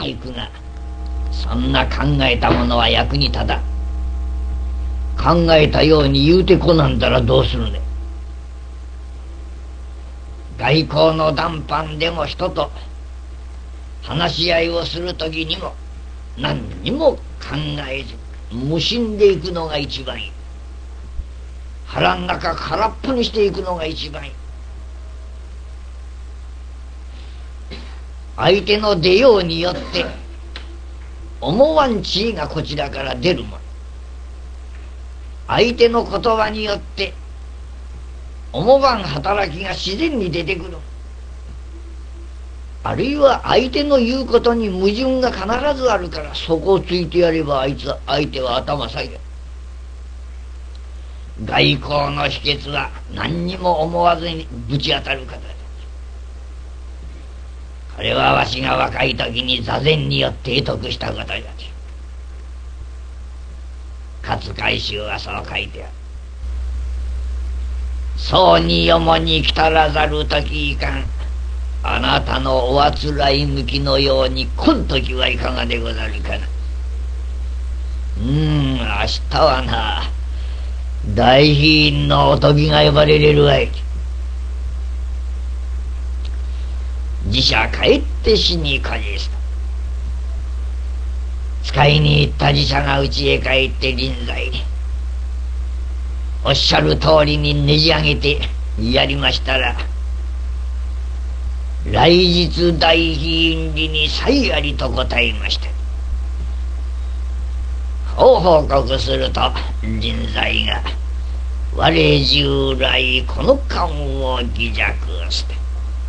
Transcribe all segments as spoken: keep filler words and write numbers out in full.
いくが、そんな考えたものは役に立たん。考えたように言うてこなんだらどうするね。外交の談判でも人と話し合いをする時にも何にも考えず無心でいくのが一番いい。腹ん中空っぽにしていくのが一番いい。相手の出ようによって思わん知恵がこちらから出るもの。相手の言葉によって思わん働きが自然に出てくる。あるいは相手の言うことに矛盾が必ずあるから、そこをついてやればあいつ相手は頭下げる。外交の秘訣は何にも思わずにぶち当たる方だ。これはわしが若い時に座禅によって得得したことだ。勝海舟はそう書いてある。そうによもに来たらざる時いかん。あなたのおあつらい向きのように今時はいかがでござるかな。うーん、明日はな、大妃院のおとぎが呼ばれれるわい。寺社帰って死にかじすと。使いに行った寺社が家へ帰って臨在におっしゃる通りにねじ上げてやりましたら、来日大妃院里に祭ありと答えました。報告すると臨在が我従来この間を疑弱して、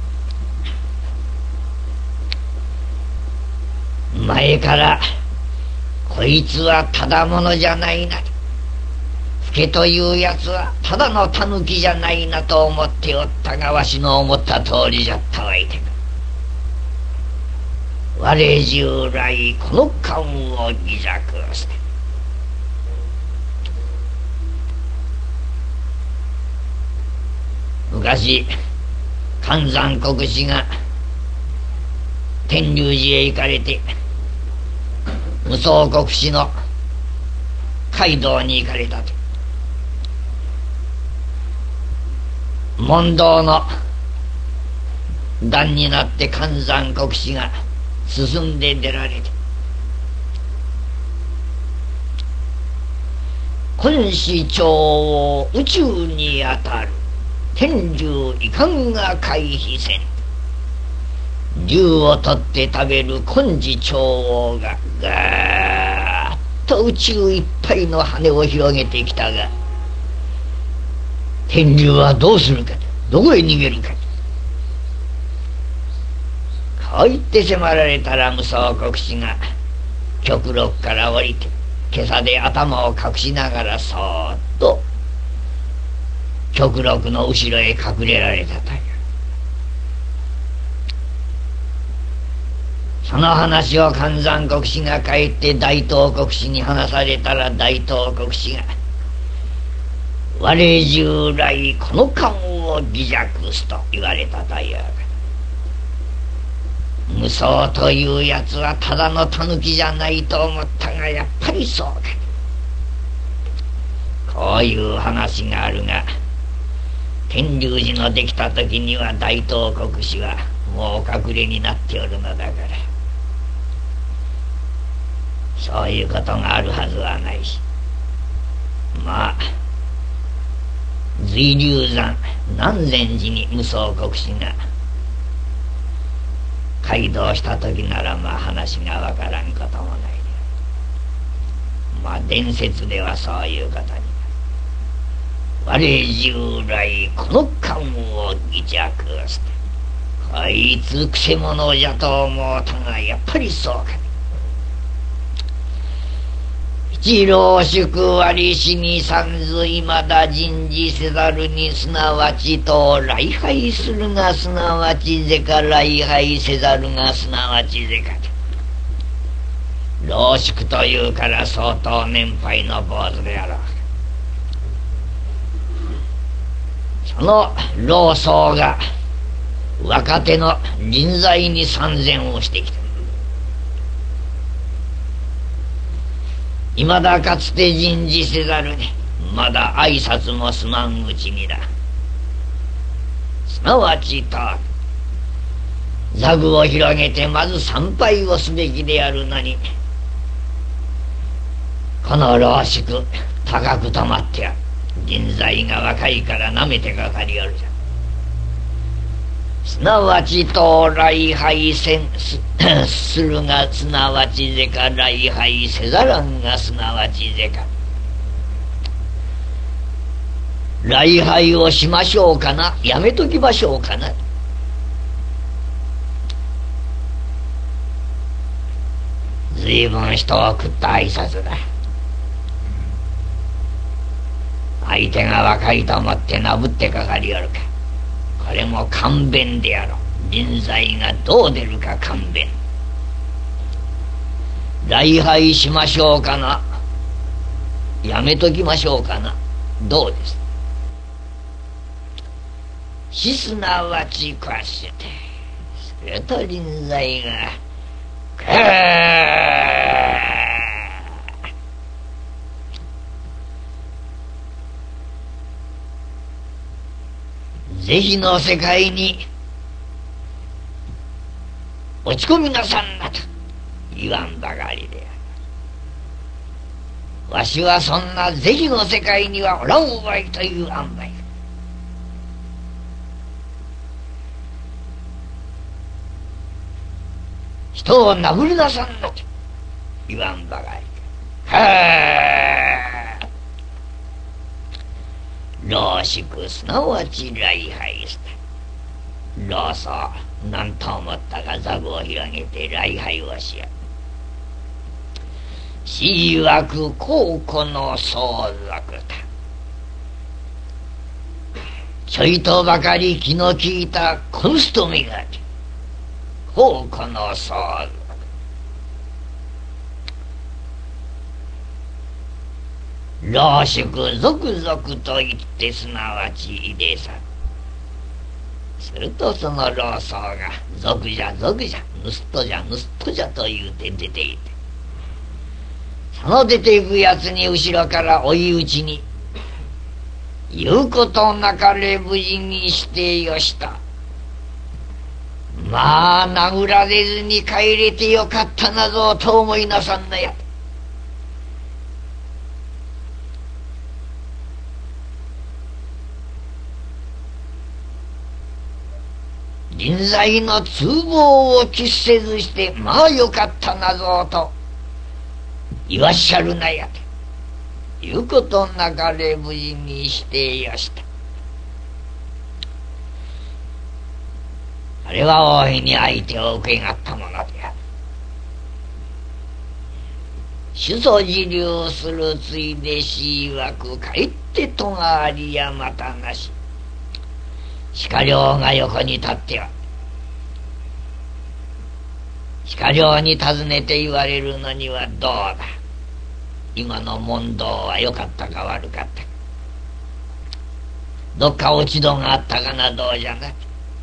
前からこいつはただものじゃないな、ふけというやつはただのタヌキじゃないなと思っておったが、わしの思った通りじゃったわいて。我従来この間を疑弱して、昔関山国師が天龍寺へ行かれて、無双国師の街道に行かれたと。問答の段になって関山国師が進んで出られて、今世長を宇宙にあたる天竜遺憾が回避せん。竜を取って食べる今世長王がガーッと宇宙いっぱいの羽を広げてきたが、天竜はどうするか、どこへ逃げるか。こう言って迫られたら無双国師が極楽から降りて、今朝で頭を隠しながらそーっと極楽の後ろへ隠れられたという。その話を関山国師が帰って大東国師に話されたら、大東国師が我従来この間を疑弱すと言われたという。無双というやつはただのタヌキじゃないと思ったが、やっぱりそうか。こういう話があるが、天龍寺のできた時には大東国師はもうお隠れになっておるのだから、そういうことがあるはずはないし、まあ随龍山南禅寺に無双国師が街道した時なら、まあ話がわからんこともない。まあ伝説ではそういうことになる。我従来この間を疑弱して、こいつくせ者じゃと思うたが、やっぱりそうか。一老宿割しに三ずいまだ人事せざるに、すなわちと礼拝するがすなわちぜか、礼拝せざるがすなわちぜか。老宿というから相当年配の坊主であろう。その老僧が若手の人材に参禅をしてきた。 いまだかつて人事せざるにまだ挨拶もすまんうちにだ。すなわちと座具を広げてまず参拝をすべきであるのに、この老宿高く止まってやる。人材が若いからなめてかかりよるじゃん。すなわちと礼拝せん す, するがすなわちぜか、礼拝せざらんがすなわちぜか。礼拝をしましょうかな、やめときましょうかな。随分人を食った挨拶だ。相手が若いと思ってなぶってかかりよるか。これも勘弁であろう。人材がどう出るか勘弁。礼拝しましょうかな、やめときましょうかな、どうです。しすなわちこわしてそれと人材がくーぜひの世界に落ち込みなさんなと言わんばかりである。わしはそんな是非の世界にはおらんわいという塩梅。人を殴りなさんなと言わんばかりで。はあ、老宿すなわち礼拝した。老僧何と思ったか座具を広げて礼拝をしよう。しいわく孝行の相続だ。ちょいとばかり気の利いたコンストめが孝行の相続。老宿続々と言ってすなわち入れさ。するとその老僧が賊じゃ賊じゃ盗人じゃ盗人じゃと言うて出ていて、その出ていくやつに後ろから追い打ちに、言うことなかれ無事にしてよした。まあ殴られずに帰れてよかったなぞと思いなさんなや。人材の通報を喫せずしてまあよかったなぞと言わっしゃるなやということなかれ無事にしてよした。あれは大いに相手を受けがったものである。主訴自留するついでしわく帰ってとがありやまたなし。鹿猟が横に立っては鹿猟に尋ねて言われるのにはどうだ、今の問答は良かったか悪かったか、どっか落ち度があったかな、どうじゃな。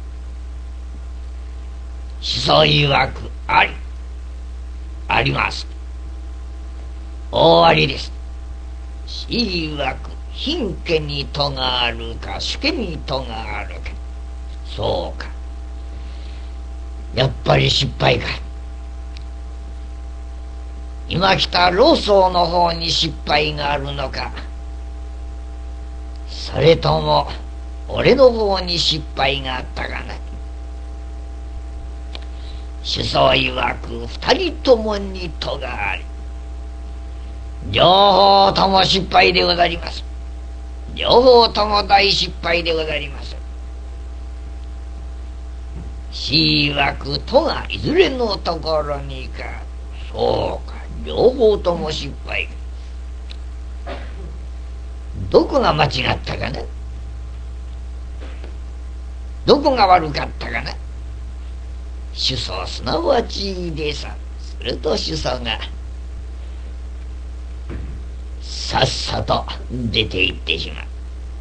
子孫いわくありあります、大ありです。しいわく貧家に戸があるか主家に戸があるか。そうか、やっぱり失敗か。今来た老僧の方に失敗があるのか、それとも俺の方に失敗があったかな。主僧いわく二人ともに戸があり、両方とも失敗でござります。両方とも大失敗でござります。しいわくとがいずれのところにか。そうか、両方とも失敗。どこが間違ったかな、どこが悪かったかな。主僧すなわちでさ。すると主僧がさっさと出て行ってしまう。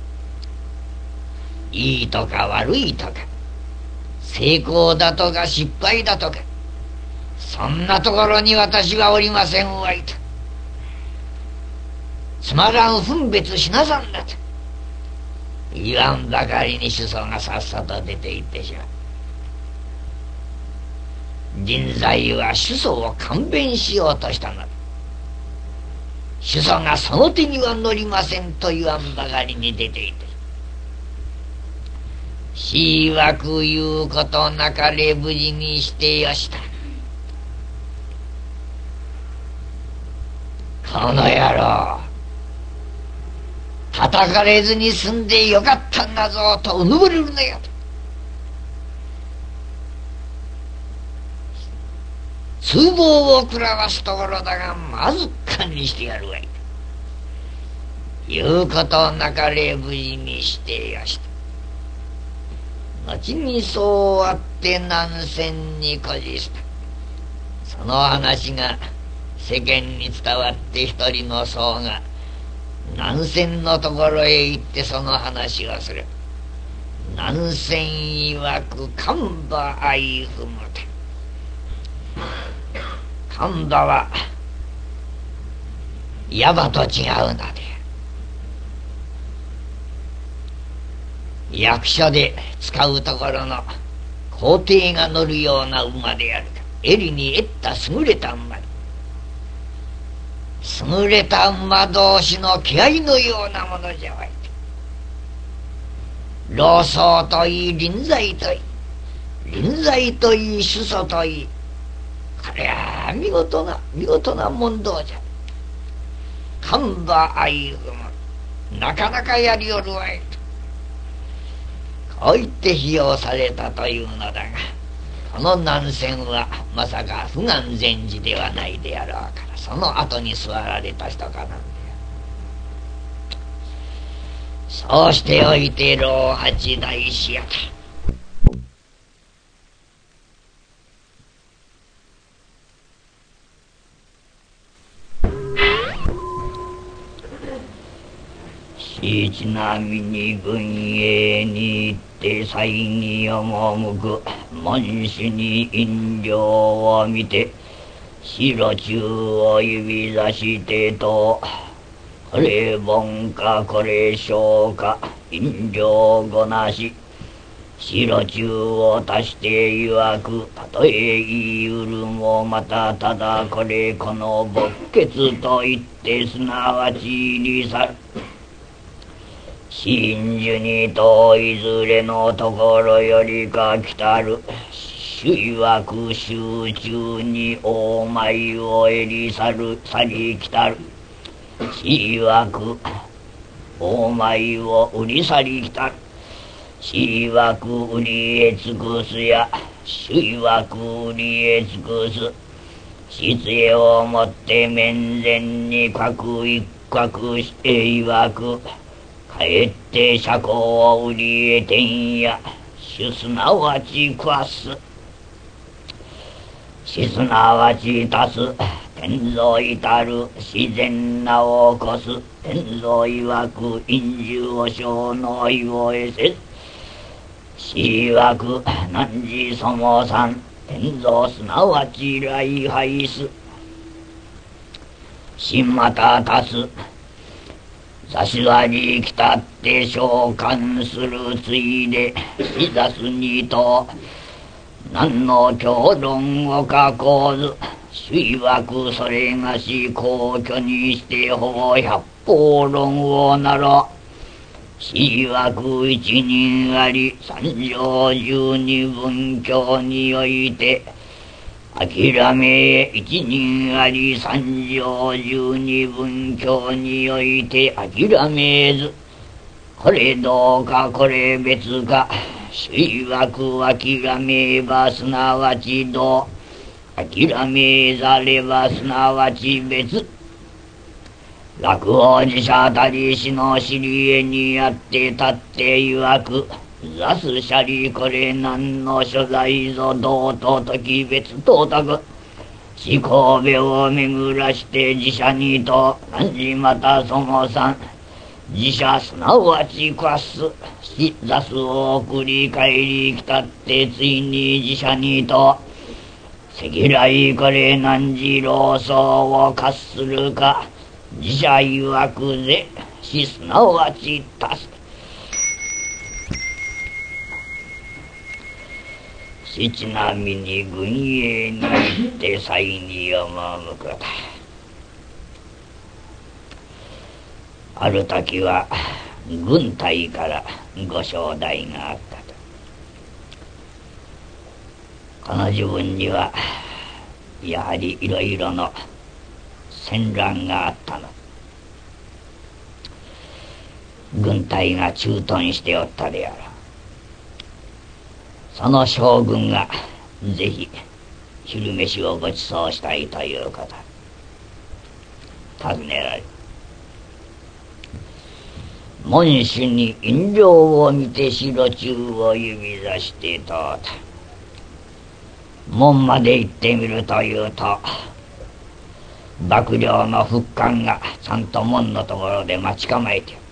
いいとか悪いとか、成功だとか失敗だとか、そんなところに私はおりませんわいと。 つまらん分別しなさんだと言わんばかりに首相がさっさと出て行ってしまう。臨済は首相を勘弁しようとしたのだ。首相がその手には乗りませんと言わんばかりに出ていて、しわく言うことなかれ無事にしてよしと。この野郎叩かれずに済んでよかったんだぞとうぬぼれるのよと。通報を食らわすところだがまず堪にしてやるわいと言うことなかれ無事にしてよしと。後にそうあって南船にこじした。その話が世間に伝わって一人の僧が南船のところへ行ってその話をする。南船曰く神馬相踏むて。神馬は矢場と違うので、役所で使うところの皇帝が乗るような馬であるか。襟に得った優れた馬、優れた馬同士の気合のようなものじゃわい。老僧といい臨済といい臨済といい首相といい、これは見事な見事な問答じゃ。神馬相踏む、なかなかやりおるわいとこう言って費用されたというのだが、この南船はまさか不願禅師ではないであろうから、その後に座られた人かなんだよ。そうしておいて老八大師やと。ちなみに軍営に行って祭に赴く門主に飲料を見て白中を指差してと、これ盆かこれ小か飲料ごなし、白中を足して曰く、たとえ言いうるもまたただこれこの勃血と言ってすなわち入り去る。真珠にといずれのところよりか来たる。主曰く集中に大舞を襟去る去り来たる。死曰く大舞を売り去り来たる。死曰く売りへ尽くすや。主曰く売りへ尽くす。失礼をもって面前に各一角して曰く、帰って車庫を売り得てんや。主すなわち食わす。しすなわち足す。天蔵至る自然なを起こす。天蔵曰く飲酒を小の意を得せず。死曰く汝そもさん。天蔵すなわち礼拝す。しまた足す。差し割り来たって召喚するついで、しざすにと何の評論を書こうず。主曰くそれがし皇居にしてほぼ百方論をなろう。死曰く一人あり三条十二分教において、諦め一人あり三条十二分教において諦めず。これどうかこれ別か。主曰く諦めばすなわちどう。諦めざればすなわち別。落王寺社たりしの知りえにあって立って曰く、ざすしゃりこれ何の所在ぞどうと時別到達。し神戸を巡らして自社にと何またそもさん。自社すなわち食わす。しざすを送り帰り来たってついに自社にと、せぎらいこれ何時老僧を喝するか。 自社曰くぜしすなわちたす。しちなみに軍営に行って祭に赴く。ある時は軍隊からご招待があったと。この自分にはやはりいろいろの戦乱があったの。軍隊が駐屯しておったであろう。その将軍がぜひ昼飯をご馳走したいということ尋ねられる。門主に印籠を見て白中を指さしてとうと門まで行ってみるというと、幕僚の副官がちゃんと門のところで待ち構えている。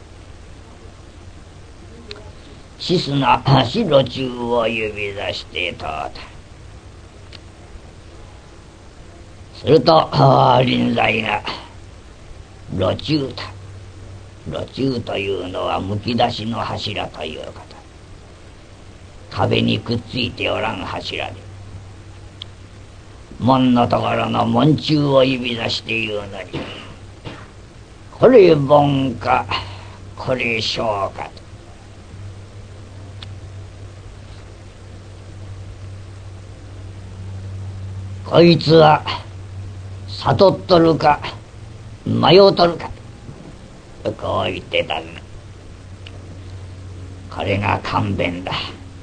しすな白中を指さしてとうとすると臨在が路中と、路中というのはむき出しの柱ということ。壁にくっついておらん柱で、門のところの門中を指さして言うのに、これ盆かこれ小かと。こいつは悟っとるか迷うとるか、こう言ってたんだ。これが勘弁だ。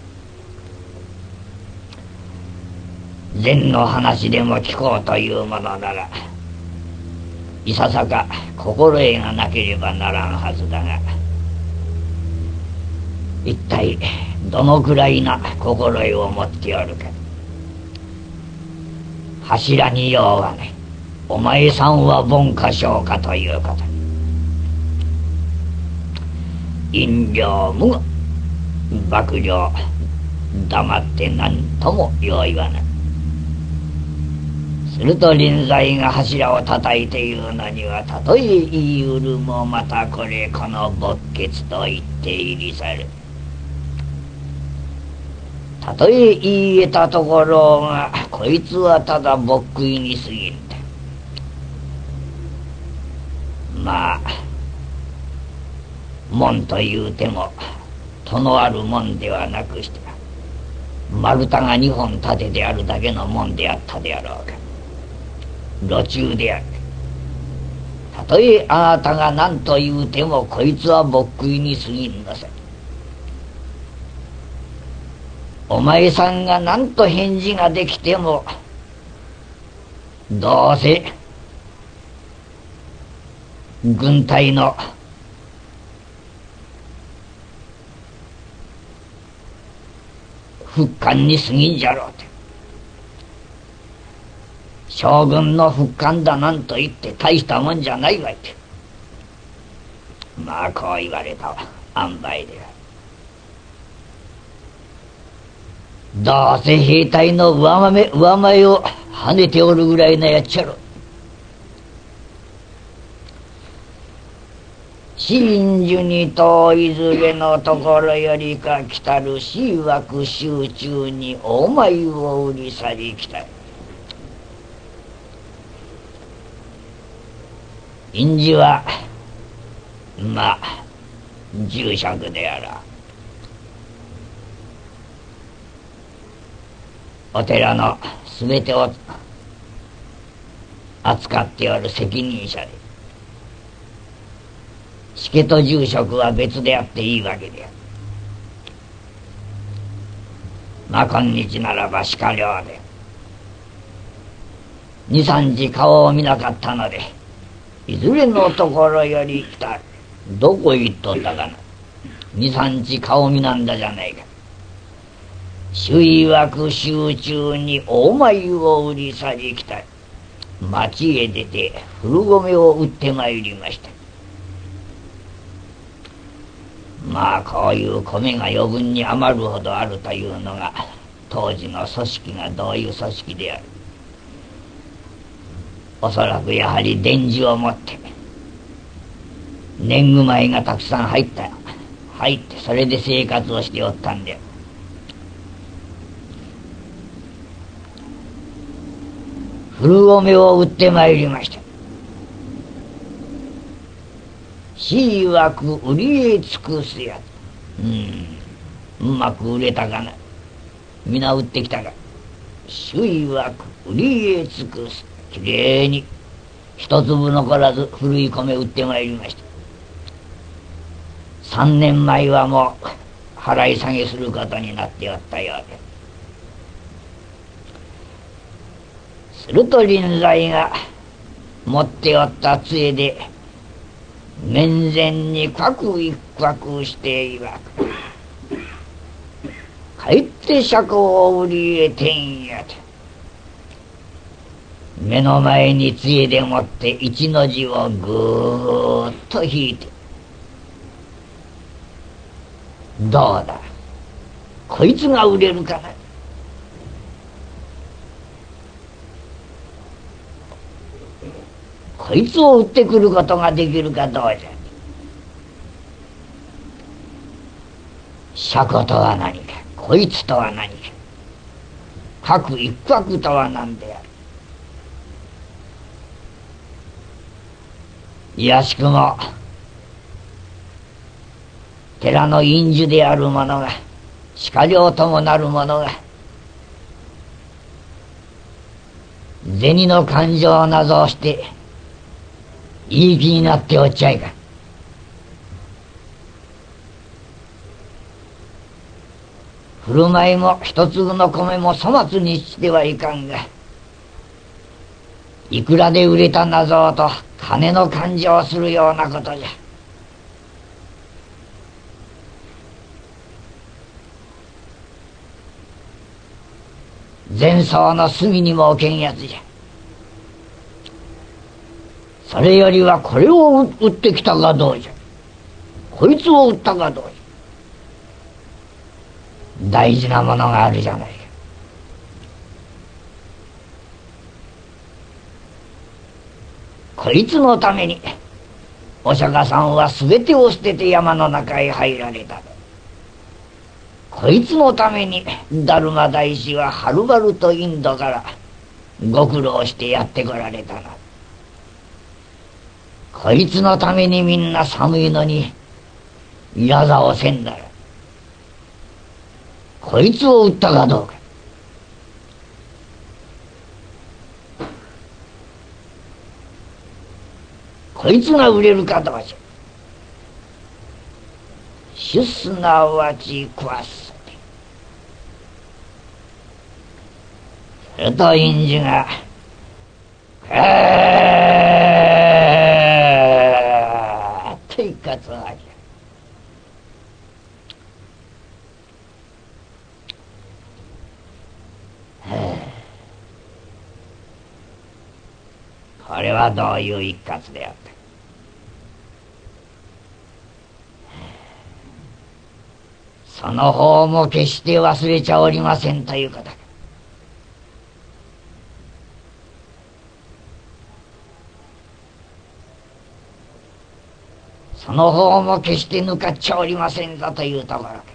禅の話でも聞こうというものなら、いささか心得がなければならんはずだが、一体どのくらいな心得を持っておるか。柱に用はね、お前さんは盆か小かということ。飲料無幕僚黙って何ともよう言わない。すると臨在が柱を叩いて言うのには、たとえ言いうるもまたこれこの勃血と言って入り去る。たとえ言えたところが、こいつはただぼっくいに過ぎんだ。まあ門というても戸のある門ではなくして、丸太が二本立ててあるだけの門であったであろうか。路中である。たとえあなたが何と言うても、こいつはぼっくいに過ぎんのさ。お前さんが何と返事ができても、どうせ軍隊の副官に過ぎんじゃろうって。将軍の副官だなんと言って大したもんじゃないわいって。まあこう言われたわ。塩梅である。どうせ兵隊の上前上前を跳ねておるぐらいのやっちゃろ。真珠にといずれのところよりか来たる死枠集中にお前を売り去り来たい。印字はまあ住職であろう。お寺のすべてを扱っておる責任者で、師家と住職は別であっていいわけである。まあ今日ならば鹿寮で二三時顔を見なかったので、いずれのところより来た。どこへ行っとったかな。二三日顔見なんだじゃないか。主曰集中にお前を売り去り来たい。町へ出て古米を売ってまいりました。まあこういう米が余分に余るほどあるというのが当時の組織がどういう組織である。おそらくやはり伝授をもって年貢米がたくさん入った入ってそれで生活をしておったんで、古米を売ってまいりました。しいわく売りへ尽くすやつ。うん、うまく売れたかな。皆売ってきたか。しいわく売りへ尽くす。きれいに一粒残らず古い米売ってまいりました。三年前はもう払い下げすることになっておったようです。すると臨在が持っておった杖で面前にかく一角していわく、帰って車庫を売りへてんやと、目の前に杖でもって一の字をぐーっと引いて、どうだこいつが売れるかな。こいつを売ってくることができるかどうじゃ。車庫とは何か、こいつとは何か、各一角とは何である。いやしくも寺の院主である者が、鹿猟ともなる者が銭の勘定などをしていい気になっておっちゃいか。振る舞いも一粒の米も粗末にしてはいかんが、いくらで売れたなぞと金の勘定をするようなことじゃ。前奏の隅にも置けんやつじゃ。それよりはこれを売ってきたがどうじゃ、こいつを売ったがどうじゃ。大事なものがあるじゃないか。こいつのためにお釈迦さんは全てを捨てて山の中へ入られた。こいつのためにダルマ大師ははるばるとインドからご苦労してやってこられたな。こいつのためにみんな寒いのに矢座をせんだよ。こいつを売ったかどうか。こいつが売れるかどうじゃ。シュスナワチクワス。すると院主が「へー」と一括をあげる。これはどういう一括であった。その方も決して忘れちゃおりませんということだ。その方も決して抜かっちゃおりませんぞというところか。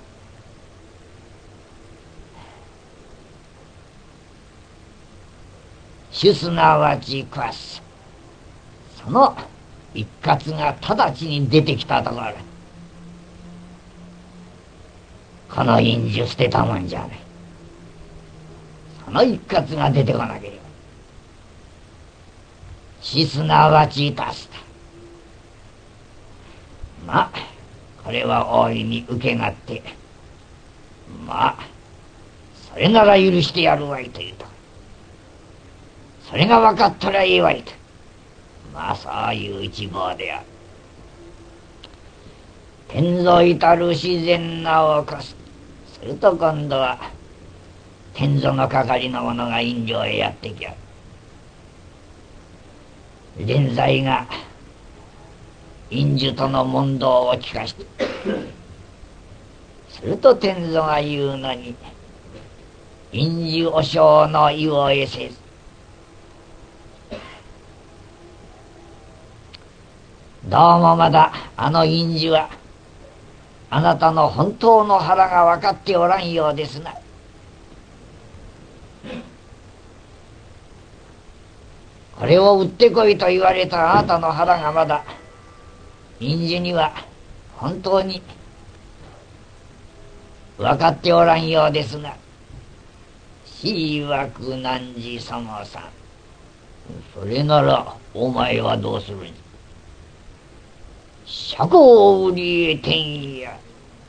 シュスナワチクワス、その一括が直ちに出てきたところ、この院主捨てたもんじゃない。その一括が出てこなければシスナワチタスタ、まあこれは大いに受けがって、まあそれなら許してやるわいというと、それが分かったらいいわいと、まあそういう一望である。天蔵至る自然なを起こす。すると今度は天蔵の係の者が院上へやってきやる。連載が院主との問答を聞かして、すると天蔵が言うのに、院主和尚の意を得せず、 どうもまだあの印字はあなたの本当の腹が分かっておらんようですな。これを売ってこいと言われたあなたの腹がまだ印字には本当に分かっておらんようですな。しわくなんじ様さん。それならお前はどうするに。車庫売りへ転や。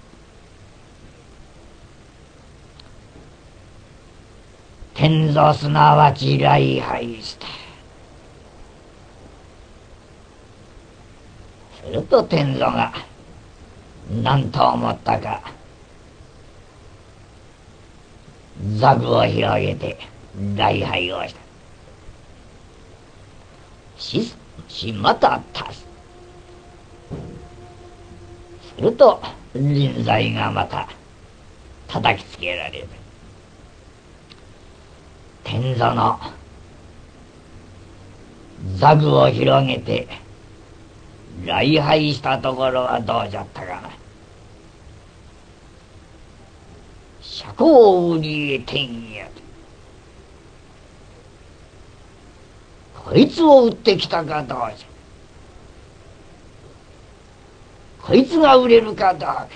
天蔵すなわち礼拝した。すると天蔵が何と思ったか、座具を広げて礼拝をした。ししまたたす。すると臨在がまた叩きつけられる。天座の座具を広げて礼拝したところはどうじゃったかな。車庫売りへ転や。こいつを売ってきたかどうじゃ。こいつが売れるかどうか。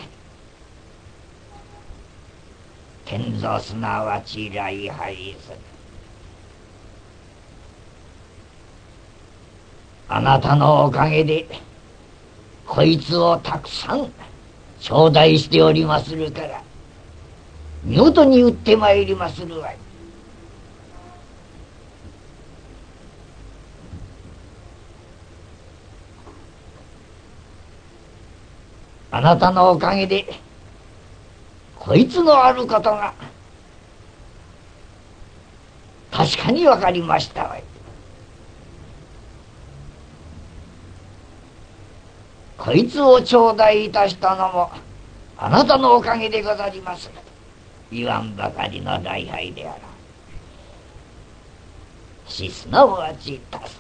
天蔵すなわち礼拝する。あなたのおかげでこいつをたくさん頂戴しておりまするから見事に売ってまいりまするわい。あなたのおかげでこいつのあることが確かに分かりましたわい。こいつを頂戴いたしたのもあなたのおかげでござります。言わんばかりの礼拝であろう。しすなわちたす。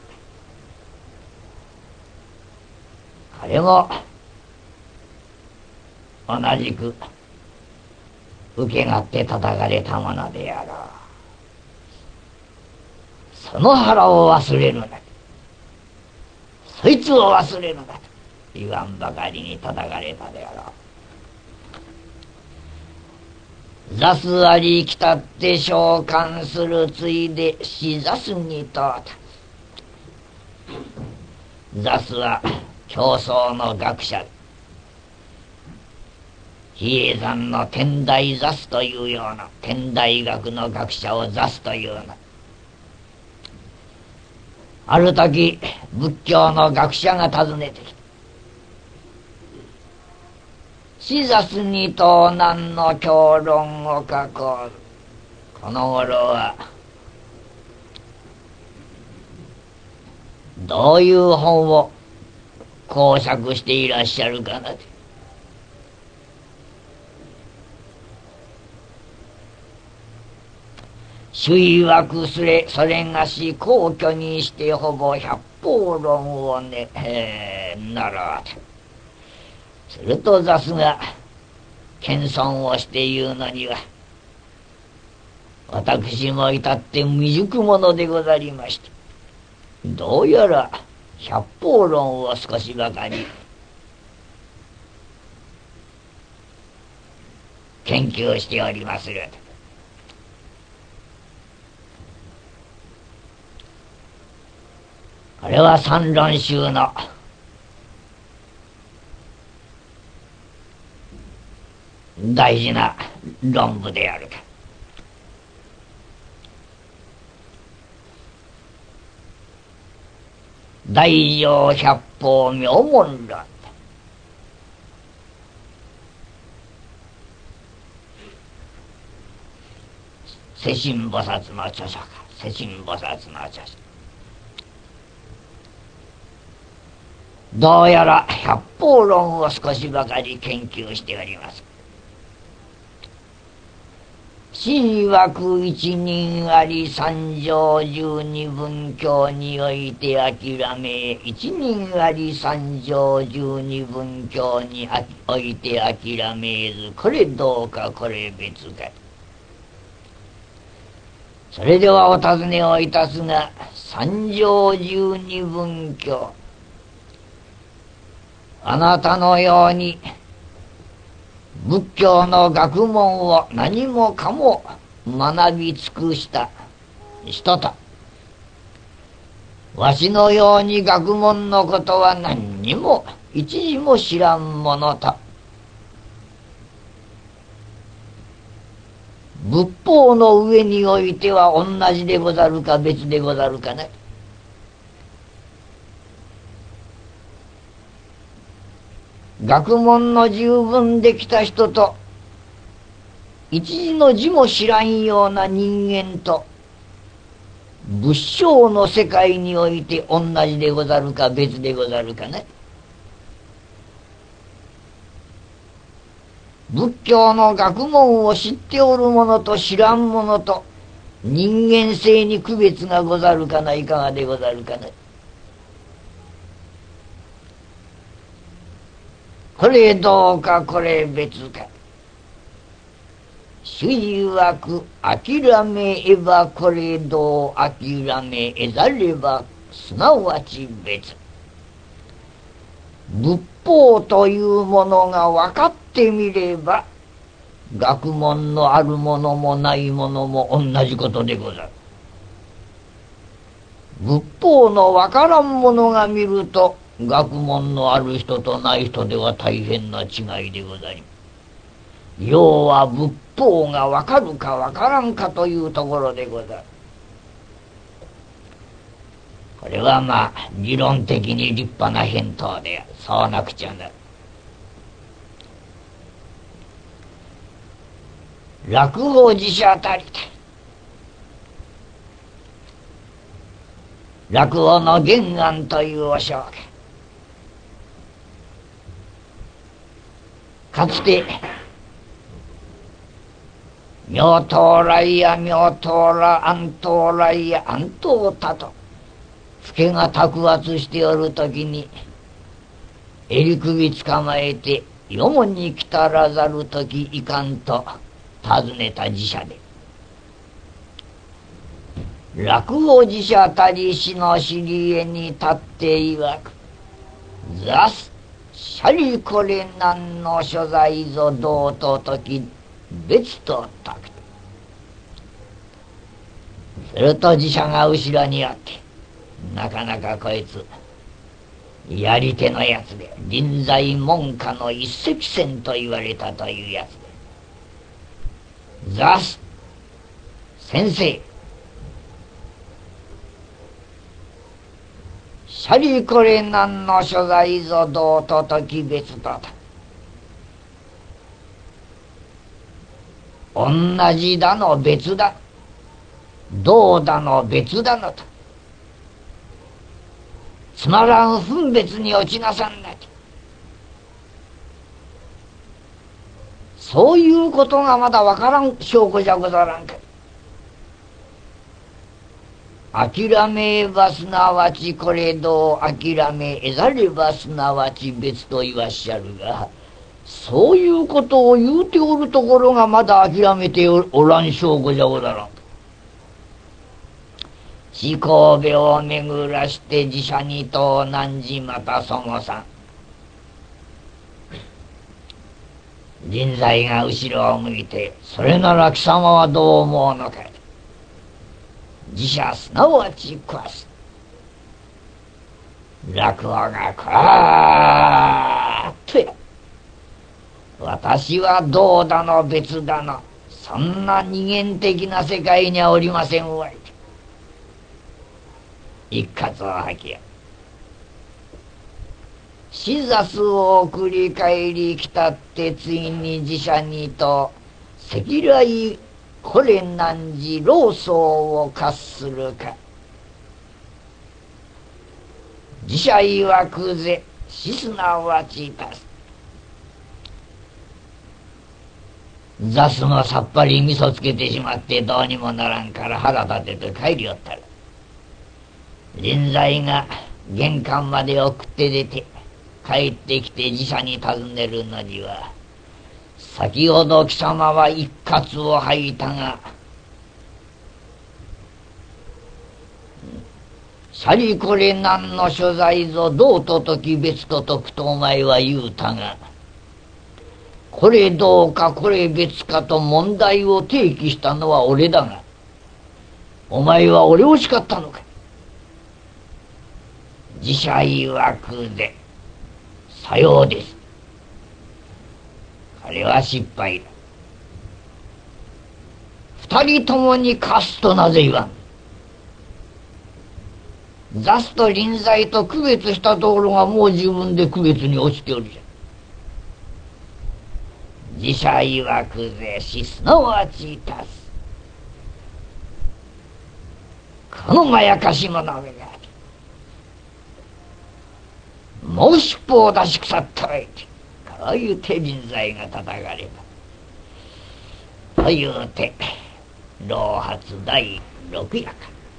これも同じく受け勝って叩かれたものであろう。その腹を忘れるな。そいつを忘れるなと言わんばかりに叩かれたであろう。座すありきたって召喚するついでし座すにとった。座すは競争の学者。比叡山の天台座すというような天台学の学者を座すというような。ある時仏教の学者が訪ねてきた。し座すにと何の教論を書こう。この頃はどういう本を講釈していらっしゃるかな。主曰くすれそれがし皇居にしてほぼ百方論をね、えー、習う。すると座すが謙遜をして言うのには、私も至って未熟者でござりまして、どうやら百方論を少しばかり研究しておりまする。これは三論集の大事な論文であるか。大乗百方妙門論。世親菩薩の著書か。世親菩薩の著書。どうやら百方論を少しばかり研究しております。 神曰一人あり三条十二分教において諦め、一人あり三条十二分教において諦めず、これどうかこれ別か。それではお尋ねをいたすが、三条十二分教、あなたのように仏教の学問を何もかも学び尽くした人と、わしのように学問のことは何にも一字も知らん者と、仏法の上においては同じでござるか別でござるかね。学問の十分できた人と、一字の字も知らんような人間と、仏性の世界において同じでござるか別でござるかね。仏教の学問を知っておる者と知らん者と、人間性に区別がござるかないかがでござるかね。これどうかこれ別か。主曰く諦めえばこれどう諦めえざればすなわち別。仏法というものが分かってみれば、学問のあるものもないものも同じことでござる。仏法の分からんものが見ると、学問のある人とない人では大変な違いでござります。要は仏法が分かるか分からんかというところでござる。これはまあ理論的に立派な返答である。そうなくちゃなる。落語寺社あたりだ。落語の原案というお正月。かつて妙到来や妙到来安到来や安到たと老けが托圧しておるときに襟首捕まえてよもに来たらざるときいかんと尋ねた寺社で、落語寺社たりしの知り絵に立って曰く、ざすしゃりこれなんの所在ぞどうととき別とたく。すると寺社が後ろにあって、なかなかこいつやり手のやつで、臨済門下の一石線と言われたというやつで、ざす先生、しゃりこれなんの所在ぞどうととき別とた。同じだの別だ、どうだの別だのと、つまらん分別に落ちなさんなきゃ。そういうことがまだわからん証拠じゃござらんか。諦めえばすなわちこれどう諦めえざればすなわち別と言わっしゃるが、そういうことを言うておるところがまだ諦めておらん証拠じゃござらん。四神戸を巡らして寺社にと汝またそもさん。臨済が後ろを向いて、それなら貴様はどう思うのか。寺社すなわち壊す。落語がこーっとや。私はどうだの別だの、そんな二元的な世界にはおりませんわい。一括を吐きや。死座数を繰り返り来たってついに寺社にと赤来これ汝老僧を喝するか。寺社曰くぜ死すなわちいたす。 座すもさっぱり味噌つけてしまってどうにもならんから腹立てて帰りよったら、臨在が玄関まで送って出て帰ってきて寺社に尋ねるのには、先ほど貴様は一括を吐いたが、しゃりこれ何の所在ぞ、どうと時別と解くとお前は言うたが、これどうかこれ別かと問題を提起したのは俺だが、お前は俺を叱ったのか。寺社曰くで、さようです。彼は失敗だ。二人ともに貸すとなぜ言わん。座すと臨在と区別したところがもう自分で区別に落ちておるじゃん。寺社曰くぜしすなわちたす。このまやかし者めがもう尻尾を出し腐ったらいて、こういうて臨在が叩かれたというて、老発第六夜か。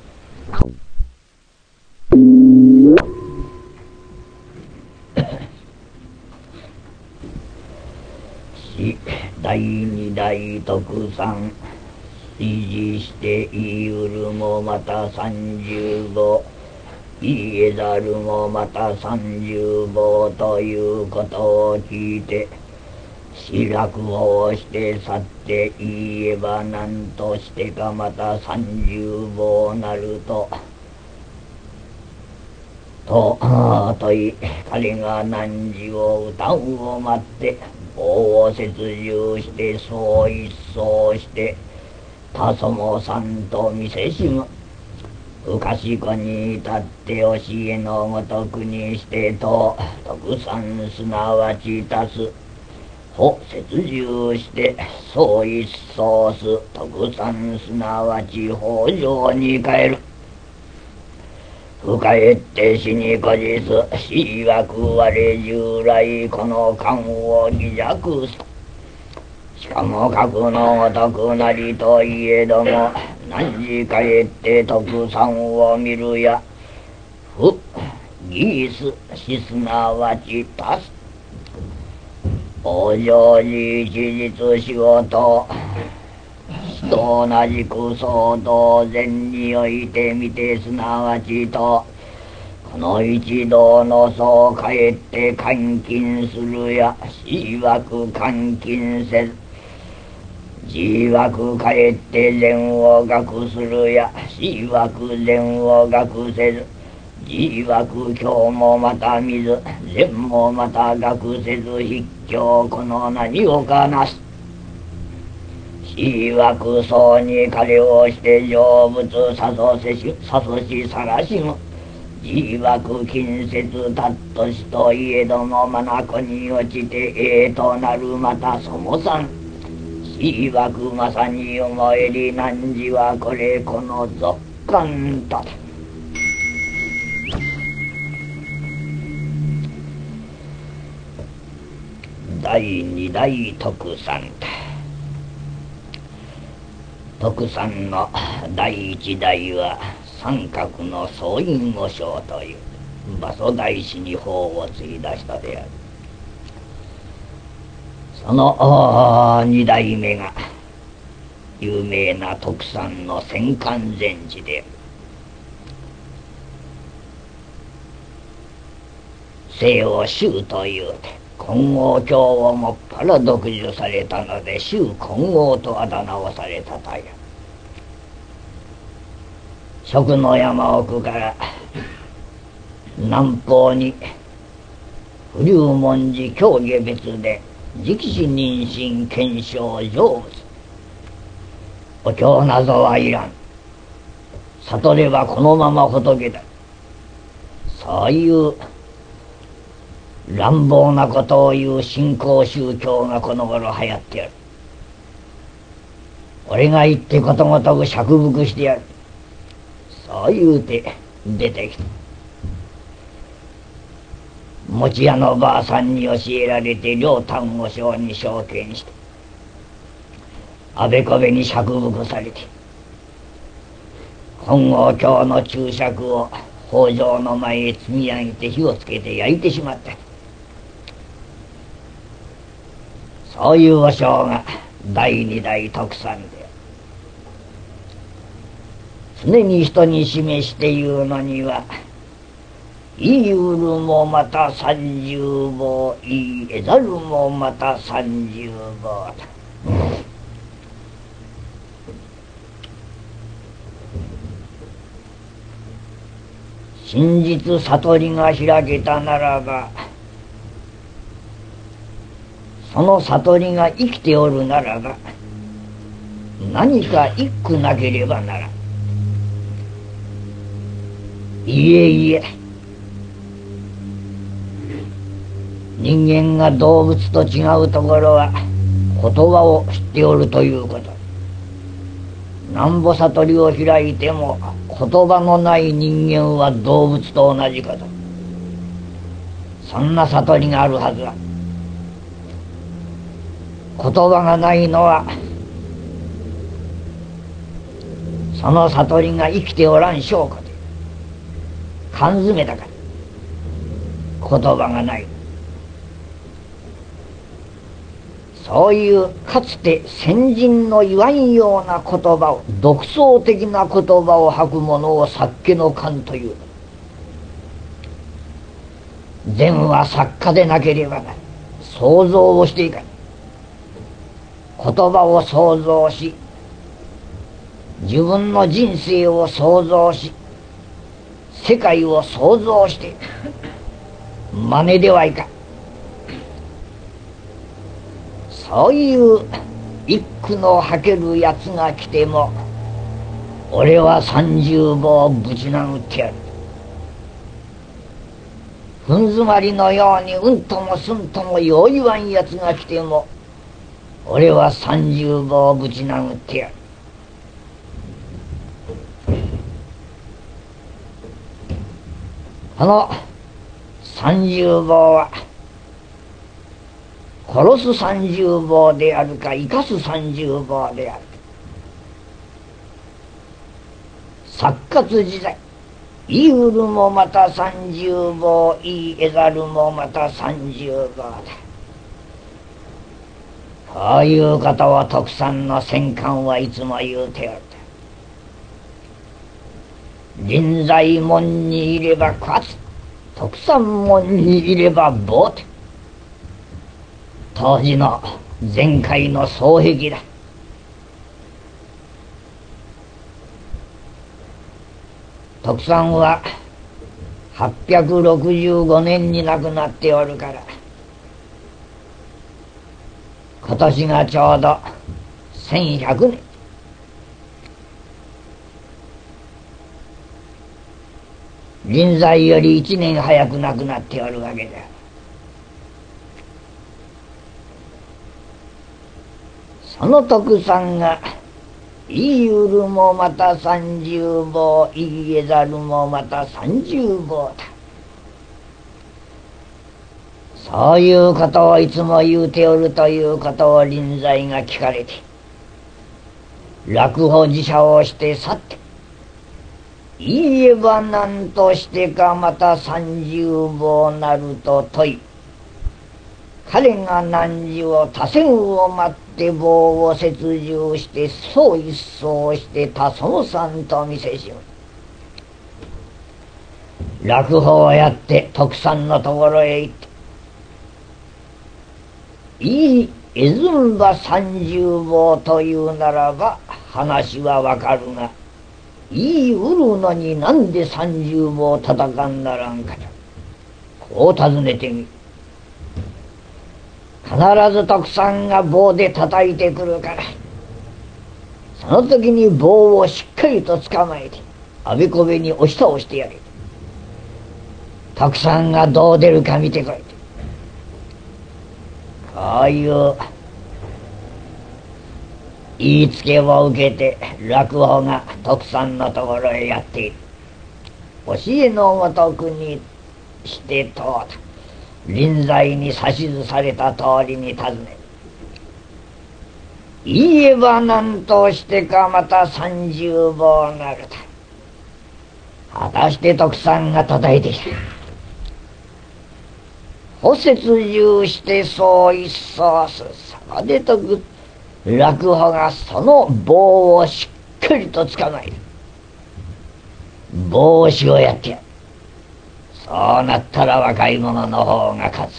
第二代特産維持して言いうるもまた三十五、言えざるもまた三十五ということを聞いて、志らくをして去って言えば何としてかまた三十五なるとととい、彼が汝を歌うを待って棒を切従して、そう一掃して他そもさんと見せしむ。不賢子に至って教えのごとくにしてと特産すなわちたす。ほ切従してそう一掃す特産すなわち北条に帰る。不帰って死にこじす。死曰く我従来この勘を偽弱す。しかも格のごとくなりといえども、何時帰って特産を見るや不義すしすなわちたす。往生寺一日仕事と同じく総同然においてみて、すなわちとこの一同のそう帰って監禁するや、死曰く監禁せず、自曰く帰って善を学するや、死曰く善を学せず、自曰く今日もまた見ず、善もまた学せず、筆教この何をかなす。死曰くそうに彼をして成仏さそせしさそし探しむ。自曰く近接たっとしといえども、眼に落ちてええとなるまたそもさん。死曰くまさに思えり汝はこれこの俗感とだ。第二代特産だ。特産の第一代は三角の総員和尚という馬祖大師に法を継ぎ出したである。その二代目が有名な特産の戦艦禅師である。西を宗というて金剛経をもっぱら読受されたので、宗金剛とあだ名をされたという。食の山奥から南方に不流文字境下別で直視妊娠検証成仏。お経などはいらん。悟ればこのまま仏だ。そういう乱暴なことを言う新興宗教がこの頃流行ってやる。俺が言ってことごとく釈伏してやる。そう言うて出てきた。餅屋のばあさんに教えられて両丹和尚に証券して、 あべこべに釈伏されて、本郷卿の注釈を北条の前へ積み上げて火をつけて焼いてしまった。そういう和尚が第二代徳さんで、常に人に示して言うのには、言いうるもまた三十棒、言い得ざるもまた三十棒だ。真実悟りが開けたならば、その悟りが生きておるならば、何か一句なければならん。いえいえ、人間が動物と違うところは言葉を知っておるということ。なんぼ悟りを開いても言葉のない人間は動物と同じこと。そんな悟りがあるはずは、言葉がないのはその悟りが生きておらん証拠で、缶詰だから言葉がない。そういうかつて先人の言わんような言葉を、独創的な言葉を吐くものを作家の勘という。善は作家でなければならない。想像をしていかない。言葉を想像し、自分の人生を想像し、世界を想像して真似ではいかん。そういう一句の吐けるやつが来ても、俺は三十棒ぶち殴ってやる。ふん詰まりのようにうんともすんともよう言わんやつが来ても、俺は三十棒ぶち殴ってやる。この三十棒は殺す三十棒であるか生かす三十棒であるか。錯覚自在、言いうるもまた三十棒、言い得ざるもまた三十棒だ。こういうことを徳さんの戦艦はいつも言うておる。臨済門にいれば勝つ、徳さん門にいれば棒と。当時の前回の双璧だ。徳さんははっぴゃくろくじゅうごねんに亡くなっておるから、今年がちょうどせんひゃくねん。臨済より一年早く亡くなっておるわけだ。その徳さんが言いうるもまた三十棒、言い得ざるもまた三十棒だ。そういうことをいつも言うておるということを臨済が聞かれて、落語寺社をして去って、言えば何としてかまた三十棒なると問い、彼が汝を多戦を待って棒を切従して、そう一掃して多孫さんと見せしむ。落語をやって徳さんのところへ行って、いい絵ずんば三十棒というならば話はわかるが、いいうるのになんで三十棒叩かんならんかと、こう尋ねてみ。必ず徳さんが棒で叩いてくるから、その時に棒をしっかりと捕まえてあべこべに押し倒してやれ。徳さんがどう出るか見てこい。こういう言いつけを受けて落語が徳さんのところへやっている。教えのごとくにしてと臨済に指図された通りに尋ね、 言えば何としてかまた三十棒なると。果たして徳さんが叩いてきた。補切重してそう一層す。そこで徳落語がその棒をしっかりと捕まえる。帽子をやってやる。そうなったら若い者の方が勝つ。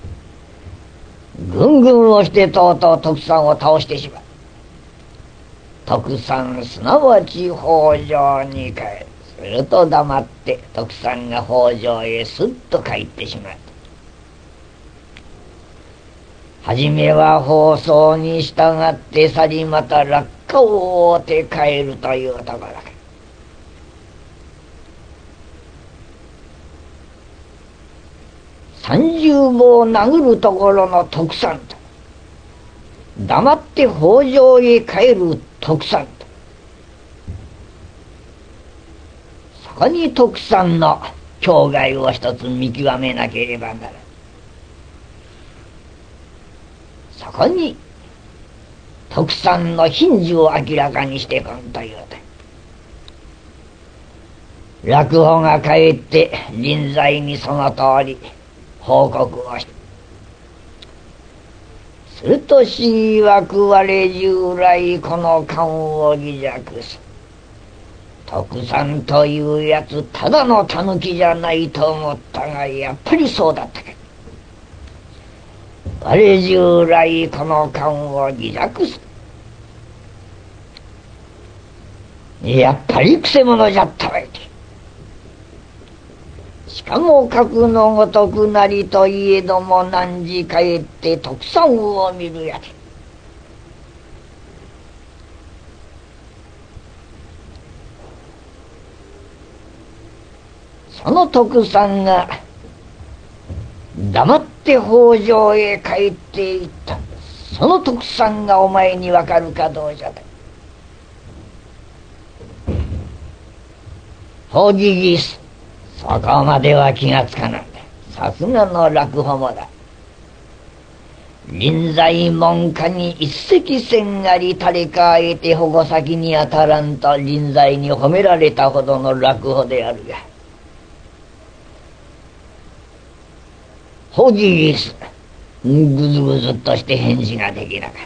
ぐんぐん押してとうとう徳さんを倒してしまう。徳さんすなわち北条に帰る。すると黙って徳さんが北条へすっと帰ってしまう。はじめは放送に従って去りまた落下を追うて帰るというところだ。三十棒殴るところの徳さんと黙って北条へ帰る徳さんと、そこに徳さんの境外を一つ見極めなければならない。そこに徳さんの品事を明らかにしてこんというと、落語が帰って臨在にその通り報告をした。するとしわく我従来この勘を疑弱す。徳さんというやつただの狸じゃないと思ったが、やっぱりそうだったか。我従来この勘を疑弱す。やっぱりくせ者じゃったわいて。しかも格のごとくなりといえども何時帰って徳さんを見るやで。その徳さんが黙って北条へ帰っていった。その徳さんがお前にわかるかどうじゃだ。ほうじぎす。そこまでは気がつかなんだ。さすがの落語もだ。臨在門下に一石千狩り垂れかえて矛先に当たらんと臨在に褒められたほどの落語であるが、ほうじぎす。ぐずぐずっとして返事ができなかった。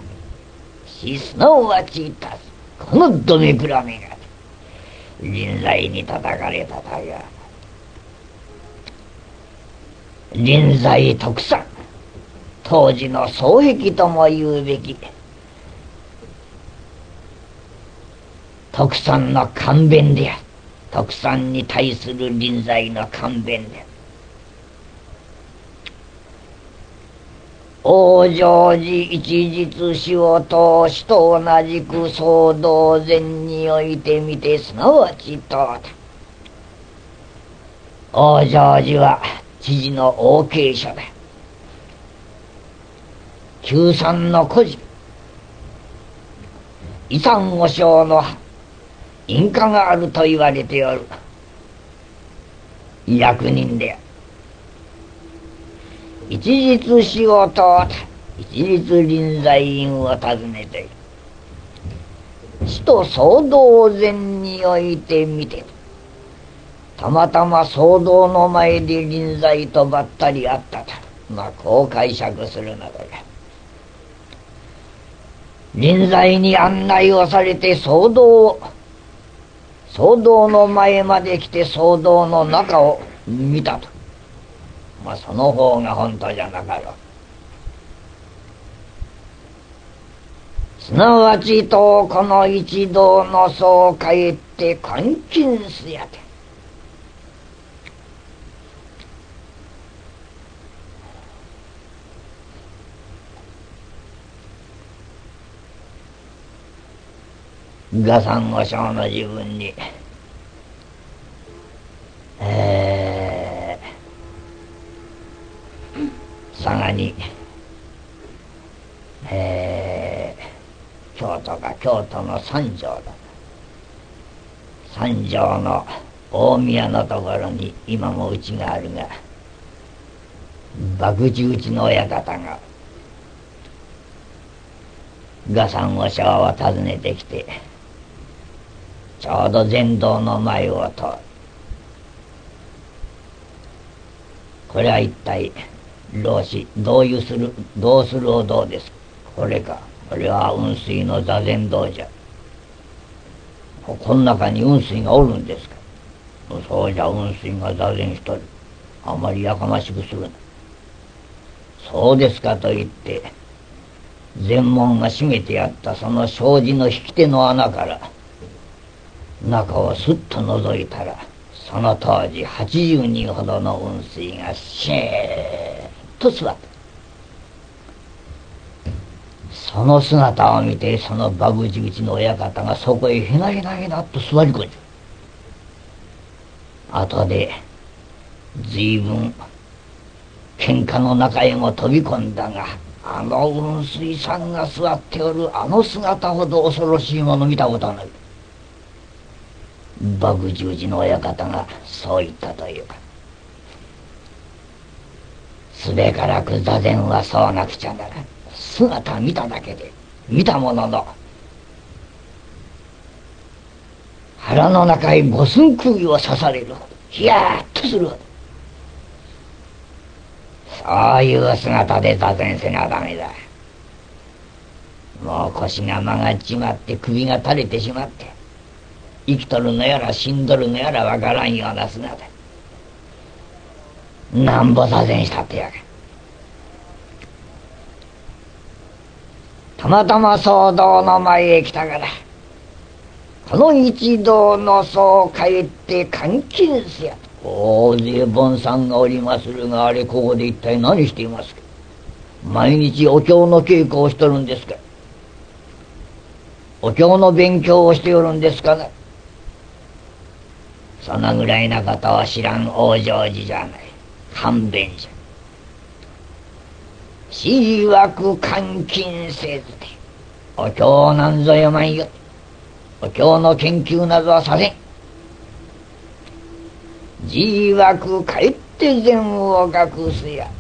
しすなわちいたす。このどめくらめが臨在に叩かれただが、臨在徳さん、当時の双璧とも言うべき徳さんの勘弁である。徳さんに対する臨在の勘弁である。往生寺一日死を通しと同じく総動前においてみて、すなわちとうだ。往生寺は知事の大慶所だ。旧参の孤児、遺産和尚の因果があると言われておる役人である。一日仕事を一日臨在院を訪ねている。死と騒動前において見て、たまたま騒動の前で臨在とばったり会ったと、まあこう解釈するなどが、臨在に案内をされて騒動騒動の前まで来て騒動の中を見たと、まあその方が本当じゃなかろう。すなわちとこの一同のそう帰って監禁すやて。画山和尚の自分に、えー、佐賀に、えー、京都か京都の三条だ。三条の大宮のところに今もうちがあるが、博打打ちの親方が画山和尚は訪ねてきて、ちょうど禅道の前を通る。これは一体老子どういうするどうするおどうですか。これか。これは雲水の座禅道じゃ。この中に雲水がおるんですか。そうじゃ、雲水が座禅しとる。あまりやかましくするな。そうですかと言って禅門が閉めてやったその障子の引き手の穴から中をすっと覗いたら、その当時はちじゅうにんほどの雲水がシーンと座った。その姿を見て、その馬淵口の親方がそこへへなへなへなっと座り込んじゃう。後で随分喧嘩の中へも飛び込んだが、あの雲水さんが座っておるあの姿ほど恐ろしいもの見たことはない。馬淵口の親方がそう言ったというか、すべからく座禅はそうなくちゃならん。姿見ただけで、見たものの腹の中へ五寸釘を刺されるほど、ヒヤーッとするほど、そういう姿で座禅せなダメだ。もう腰が曲がっちまって首が垂れてしまって、生きとるのやら死んどるのやらわからんような姿、なんぼ座禅したってやが。たまたま騒動の前へ来たから、この一同の僧帰って監禁せやと。大勢盆さんがおりまするが、あれここで一体何していますか。毎日お経の稽古をしとるんですか。お経の勉強をしておるんですかね。そのぐらいなことを知らん往生寺じゃない。勘弁じゃ。しわく監禁せずでお経なんぞ読まんよ。お経の研究などはさせん。じわく帰って禅を学すや。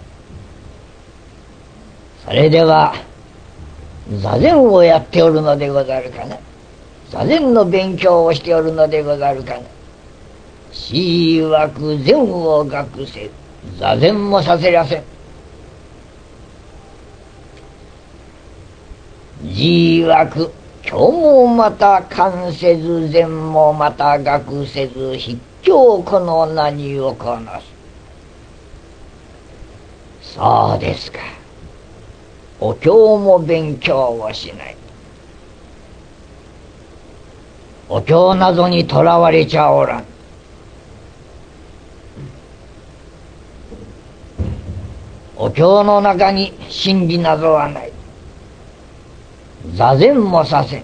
それでは座禅をやっておるのでござるかな。座禅の勉強をしておるのでござるかな。しわく禅を学せ、座禅もさせやせん。じわく今日もまた観せず禅もまた学せず、筆教この何をこなす。そうですか。お経も勉強をしない。お経などにとらわれちゃおらん。お経の中に真理などはない。座禅もさせん。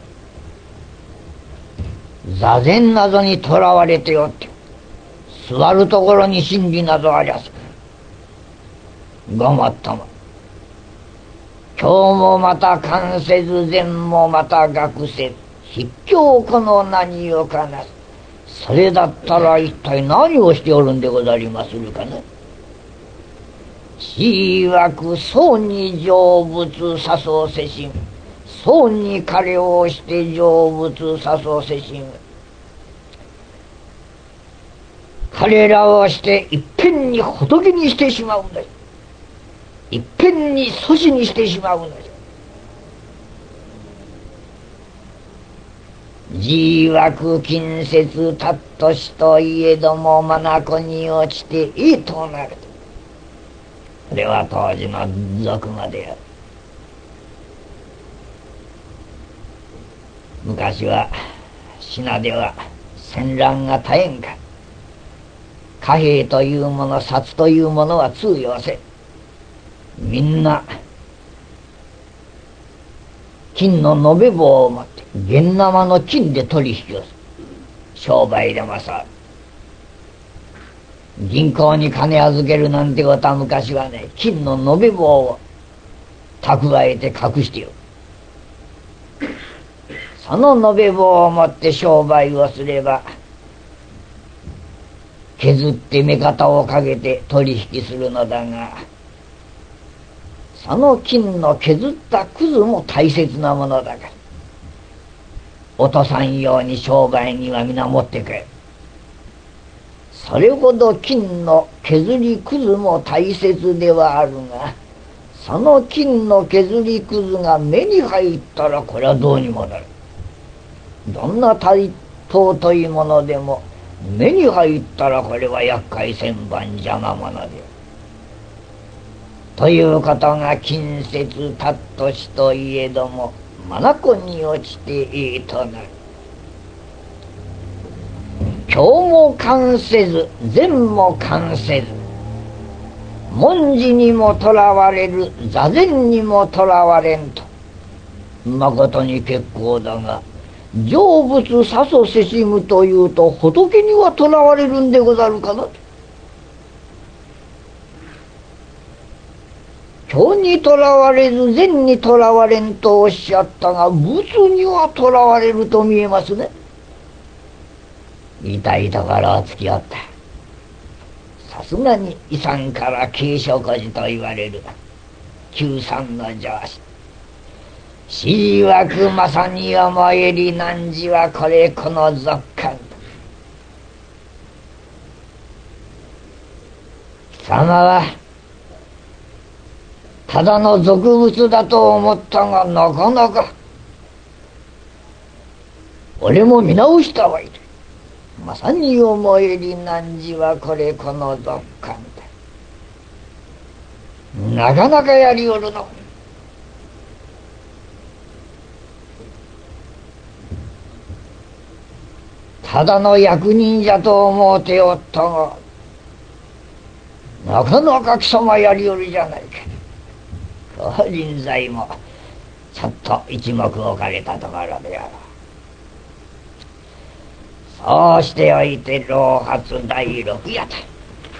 座禅などにとらわれてよって、座るところに真理などありゃす。ごもっとも今日もまた観せず禅もまた学せず、筆教この何をかなす。それだったら一体何をしておるんでござりまするかね。しわく僧に成仏さそうせしん。僧に彼をして成仏さそうせしん。彼らをしていっぺんに仏にしてしまうんだよ。いっぺんに祖師にしてしまうんだよ。じわく近接たっとしといえども眼に落ちていいとなると。これは当時の俗語である。昔は品では戦乱が絶えんか。貨幣というもの、札というものは通用せん。みんな金の延べ棒を持って現生の金で取引をする。商売でもさ、銀行に金預けるなんてことは昔はね、金の延べ棒を蓄えて隠してよ。その延べ棒を持って商売をすれば、削って目方をかけて取引するのだが、 その金の削ったくずも大切なものだから落とさんように商売には皆持ってくれ。それほど金の削りくずも大切ではあるが、その金の削りくずが目に入ったらこれはどうにもなる。どんな大尊いものでも目に入ったらこれは厄介千番邪魔者で。ということが近接たっとしといえども眼に落ちていいとなる。今日も観せず善も観せず文字にもとらわれる座禅にもとらわれんとまことに結構だが成仏さそせしむというと仏にはとらわれるんでござるかな。今日にとらわれず善にとらわれんとおっしゃったが仏にはとらわれると見えますね。痛いところを突きおった。さすがに遺産から継承孤児と言われる旧参の上司死枠まさに思えり汝はこれこの俗感貴様はただの俗物だと思ったがなかなか俺も見直したわいる。まさに思えり汝はこれこの俗感だ。なかなかやりおるの。ただの役人じゃと思うておったがなかなか貴様やりおるじゃないか。臨済もちょっと一目置かれたところであろう。そうしておいて老髪第六夜だ。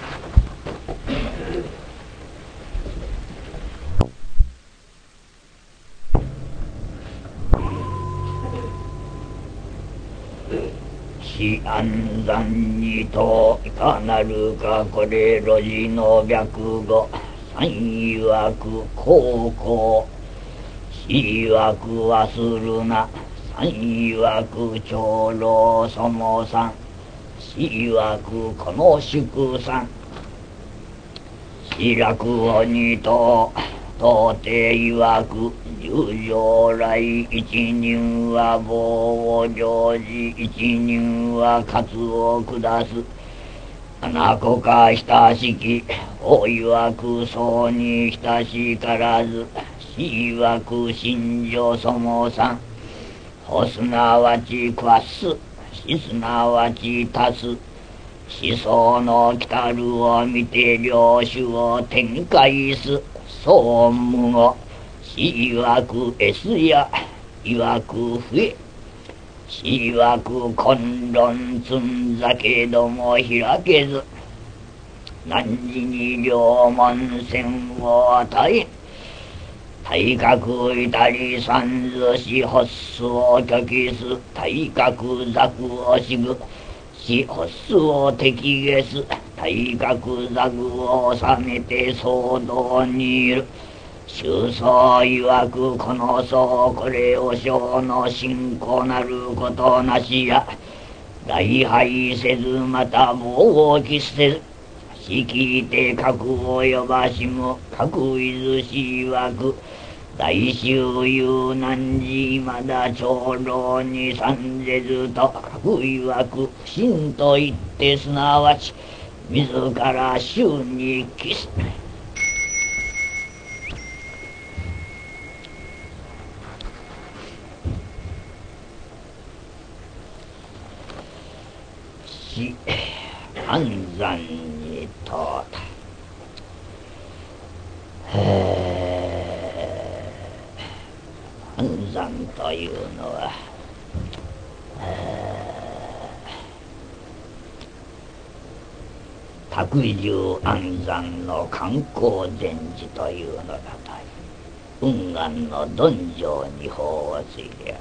死安産にといかなるかこれ路地の白語三曰く高校四曰く忘るな三曰く長老そもさん四曰くこの宿さん四落語にと到底曰く十条来一人は棒を領事一人はカツを下す七子か親しき大曰くそうに親しからず四曰く信条そもさんほすなわち壊すしすなわち足す思想の来たるを見て領主を展開すそう無語死曰く S や曰く増え死曰く混論つんざけども開けず何時に両門線を与え体格いたり三図し発すを拒否す体格雑をしぐし発すを敵消す体格雑を収めて騒動にいる宗僧曰くこの僧これを生の信仰なることなしや礼拝せずまた防を期せずしきいて格を呼ばしむ格いずし曰く大衆有何時まだ長老に参ぜずと格曰く不信と言ってすなわち自ら衆に帰すし安産に到達安産というのは白十安産の観光禅師というのだと雲岸の鈍城に法をついてある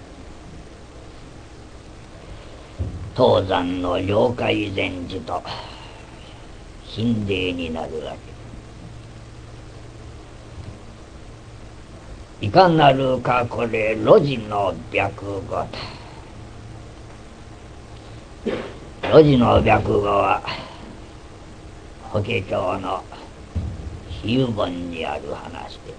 東山の了解禅師と親霊になるわけいかなるかこれ路地の白語だ。路地の白語は法華経の比喩本にある話で、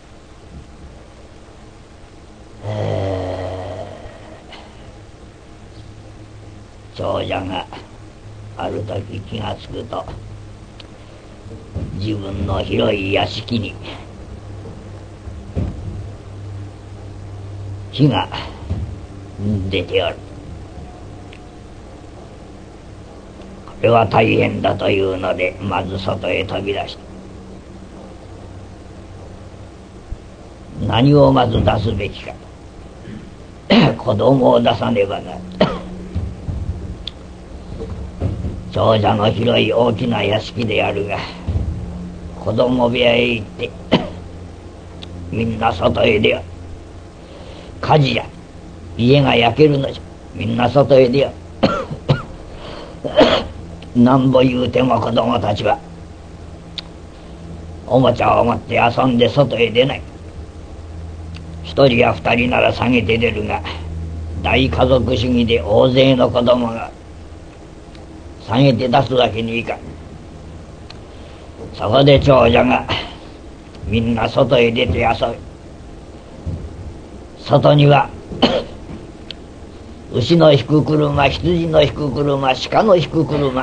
えー、長者がある時気がつくと自分の広い屋敷に火が出ておる。これは大変だというのでまず外へ飛び出した。何をまず出すべきか子供を出さねばならない長者の広い大きな屋敷であるが、子供部屋へ行ってみんな外へ出よう。火事じゃ、家が焼けるのじゃ、みんな外へ出よう。なんぼ言うても子供たちはおもちゃを持って遊んで外へ出ない。一人や二人なら下げて出るが、大家族主義で大勢の子供が下げて出すわけにいかん。そこで長者がみんな外へ出て遊ぶ。外には牛の引く車、羊の引く車、鹿の引く車、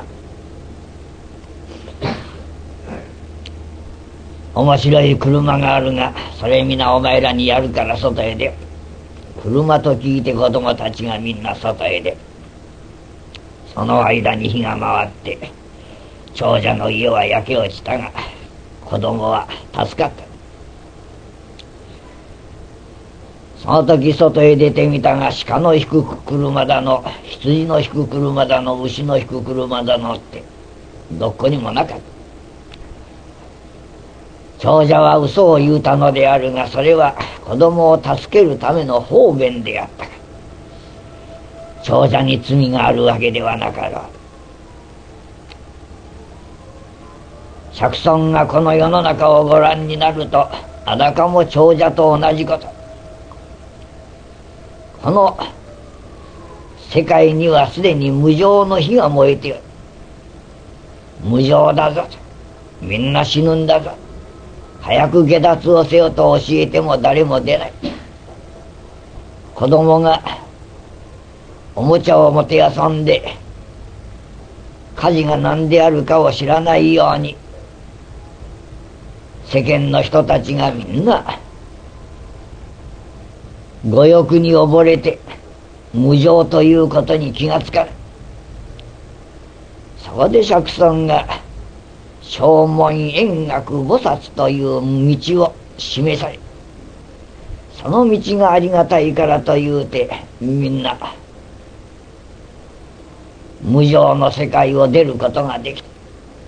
面白い車があるが、それ皆お前らにやるから外へ出よ。車と聞いて子供たちがみんな外へ出。その間に火が回って長者の家は焼け落ちたが、子供は助かった。その時外へ出てみたが、鹿の引く車だの、羊の引く車だの、牛の引く車だのってどこにもなかった。長者は嘘を言うたのであるが、それは子供を助けるための方便であったから、長者に罪があるわけではなかろう。釈尊がこの世の中をご覧になると、あたかも長者と同じこと。この世界にはすでに無常の火が燃えている。無常だぞ、みんな死ぬんだぞ、早く下脱をせよと教えても誰も出ない。子供がおもちゃを持て遊んで火事が何であるかを知らないように、世間の人たちがみんな五欲に溺れて無常ということに気がつかない。そこで釈尊が正門円覚菩薩という道を示され、その道がありがたいからというてみんな無常の世界を出ることができた。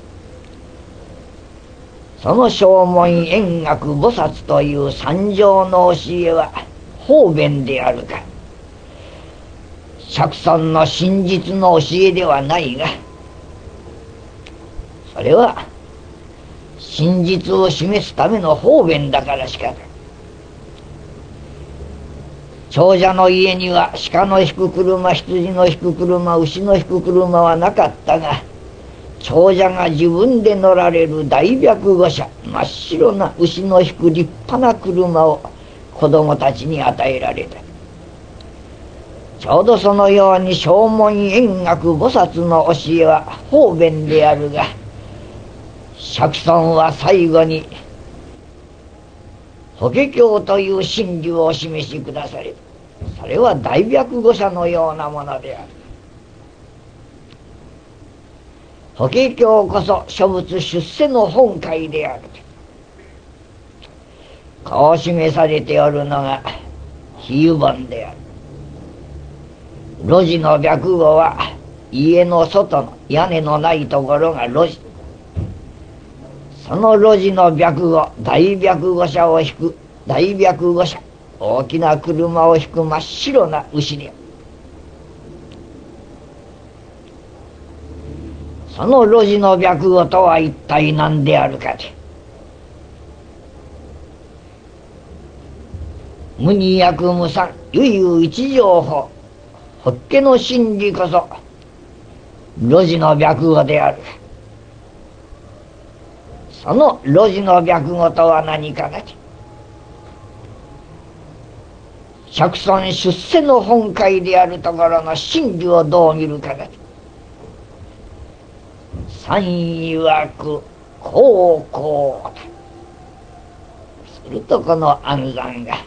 その正門円覚菩薩という三条の教えは方便であるか、釈尊の真実の教えではないが、それは真実を示すための方便だからしかない。長者の家には鹿の引く車、羊の引く車、牛の引く車はなかったが、長者が自分で乗られる大白御車、真っ白な牛の引く立派な車を子供たちに与えられた。ちょうどそのように正門円覚菩薩の教えは方便であるが、釈尊は最後に法華経という真理をお示しくだされた。それは大白御車のようなものである。法華経こそ諸仏出世の本懐である。こう示されておるのが比喩本である。路地の白語は家の外の屋根のないところが路地。その路地の白語、大白御車を引く大白御車、大きな車を引く真っ白な牛である。その路地の白語とは一体何であるかで、 無二役無三唯有一情法法華の真理こそ露地の白語である。その露地の白語とは何かな。釈尊出世の本会であるところの真理をどう見るかな。三曰く高校だ。するとこの安山が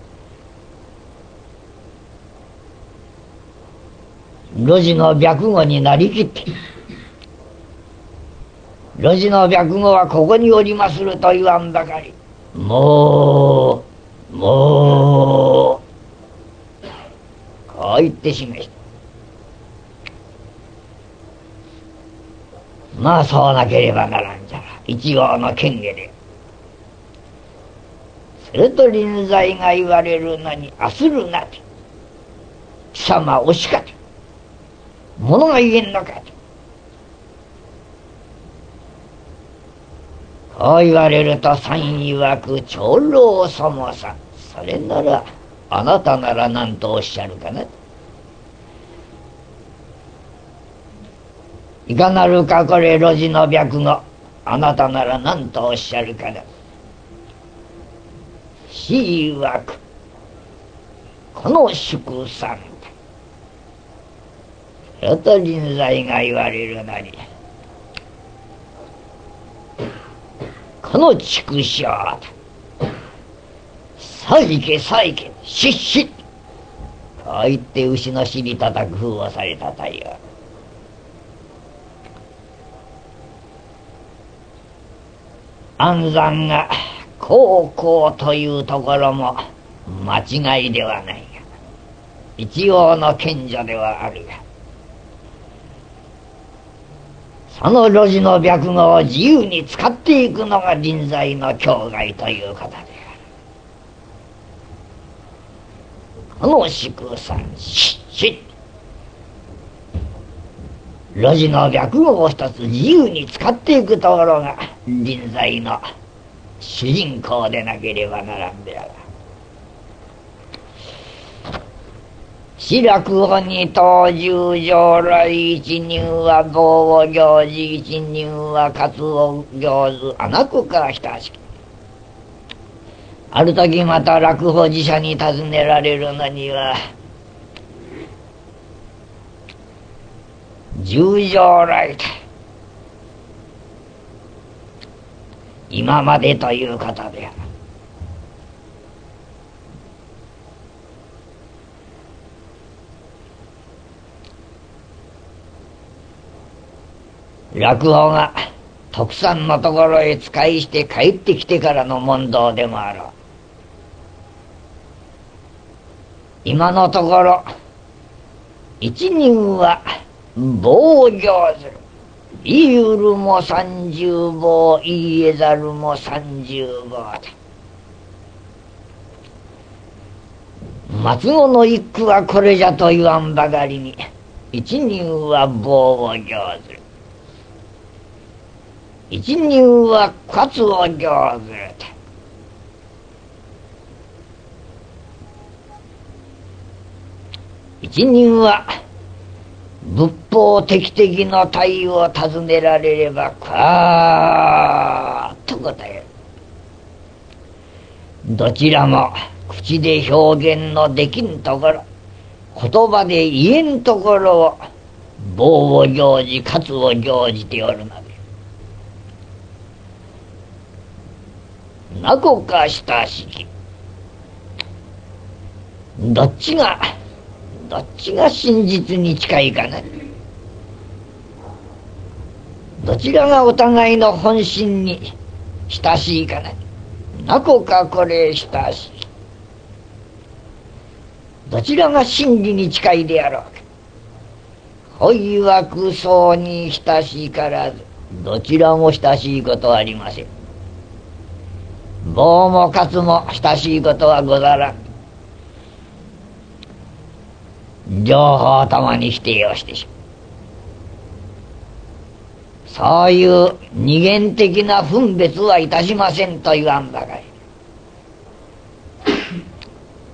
露地の白語になりきって、露地の白語はここにおりますると言わんばかり、もうもうこう言ってしまい、まあそうなければならんじゃら、一応の権下で。すると臨在が言われるのに、あするなと、貴様惜しかと、物が言えんのかと、こう言われると三曰く長老そもさん、それならあなたなら何とおっしゃるかな。いかなるかこれ露地の白語、あなたなら何とおっしゃるかな。子曰くこの祝参だ。よと臨在が言われるなり、この畜生だ。さあ行けさあ行け、しっしっと言って牛の尻叩く風をされた太陽。安山が高校というところも間違いではないが、一応の賢者ではあるが、その露地の白語を自由に使っていくのが臨在の境外ということである。この祝参しっしっ露地の白語を一つ自由に使っていくところが臨在の主人公でなければならんである。四落語に当十上来一入は棒を行事、一入は活を行図、穴子か親しき。ある時また落語寺社に尋ねられるのには、十上来だ、今までということである。落語が徳さんのところへ使いして帰ってきてからの問答でもあろう。今のところ一人は棒を行ずる、言いうるも三十棒、言えざるも三十棒だ。松尾の一句はこれじゃと言わんばかりに、一人は棒を行ずる、一人は活を行ずると。一人は仏法的的の体を尋ねられればかーっと答える。どちらも口で表現のできんところ、言葉で言えんところを棒を行じ活を行じておるので、なこか親しき、どっちがどっちが真実に近いかな。どちらがお互いの本心に親しいかな。なこかこれ親しき、どちらが真理に近いであろうか。ほいわくそうに親しいからず、どちらも親しいことはありません。棒もカツも親しいことはござらん。両方ともに否定をしてしまう。そういう二元的な分別はいたしませんと言わんばかり。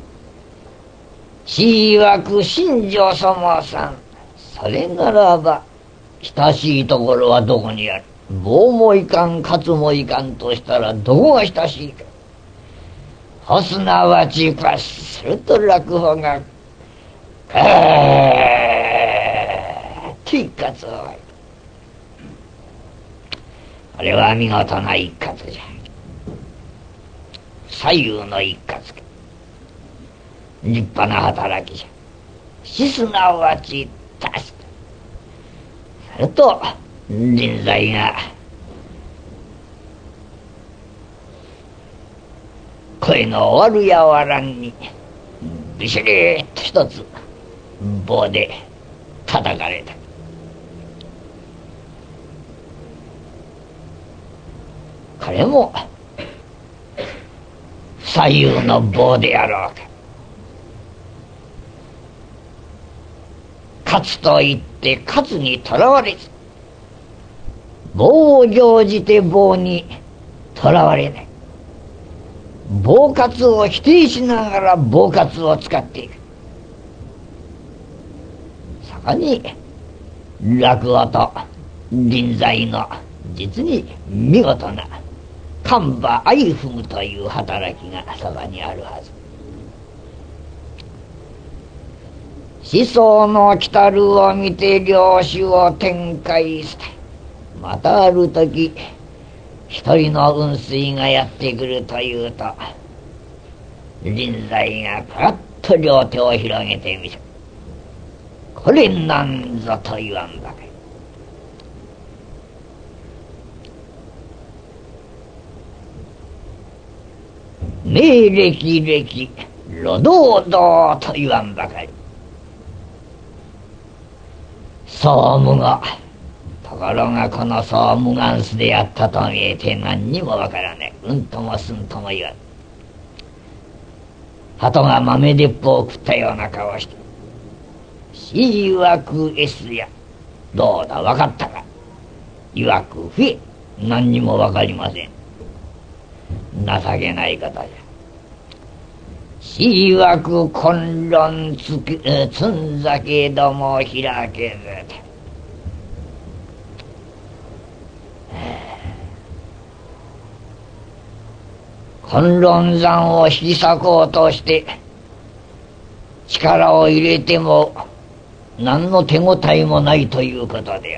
しいわく新庄様さん、それならば親しいところはどこにある。棒もいかん勝もいかんとしたらどこが親しいか。ほすなわちかすると落語がカーッと一括をあれは見事な一括じゃ。左右の一括か。立派な働きじゃ。しすなわち確か。すると臨在が声の終わるやわらんにビシリッと一つ棒で叩かれた。彼も左右の棒であろうか。勝つと言って勝つにとらわれず、棒を乗じて棒にとらわれない。棒喝を否定しながら棒喝を使っていく。そこに落語と臨在の実に見事な丹波相踏むという働きがそばにあるはず。思想の来たるを見て領主を展開して、またある時一人の雲水がやってくるというと、臨在がパッと両手を広げてみせ、これなんぞと言わんばかり。明暦暦路道道と言わんばかり。総務がところがこの総務ガンスでやったと見えて何にもわからねえ。うんともすんとも言わん。鳩が豆鉄砲を食ったような顔をして、しいわく S やどうだわかったか。いわくふえ何にもわかりません。情けない方じゃ。しいわく混乱つくつんざけども開けずて、混乱山を引き裂こうとして力を入れても何の手応えもないということで、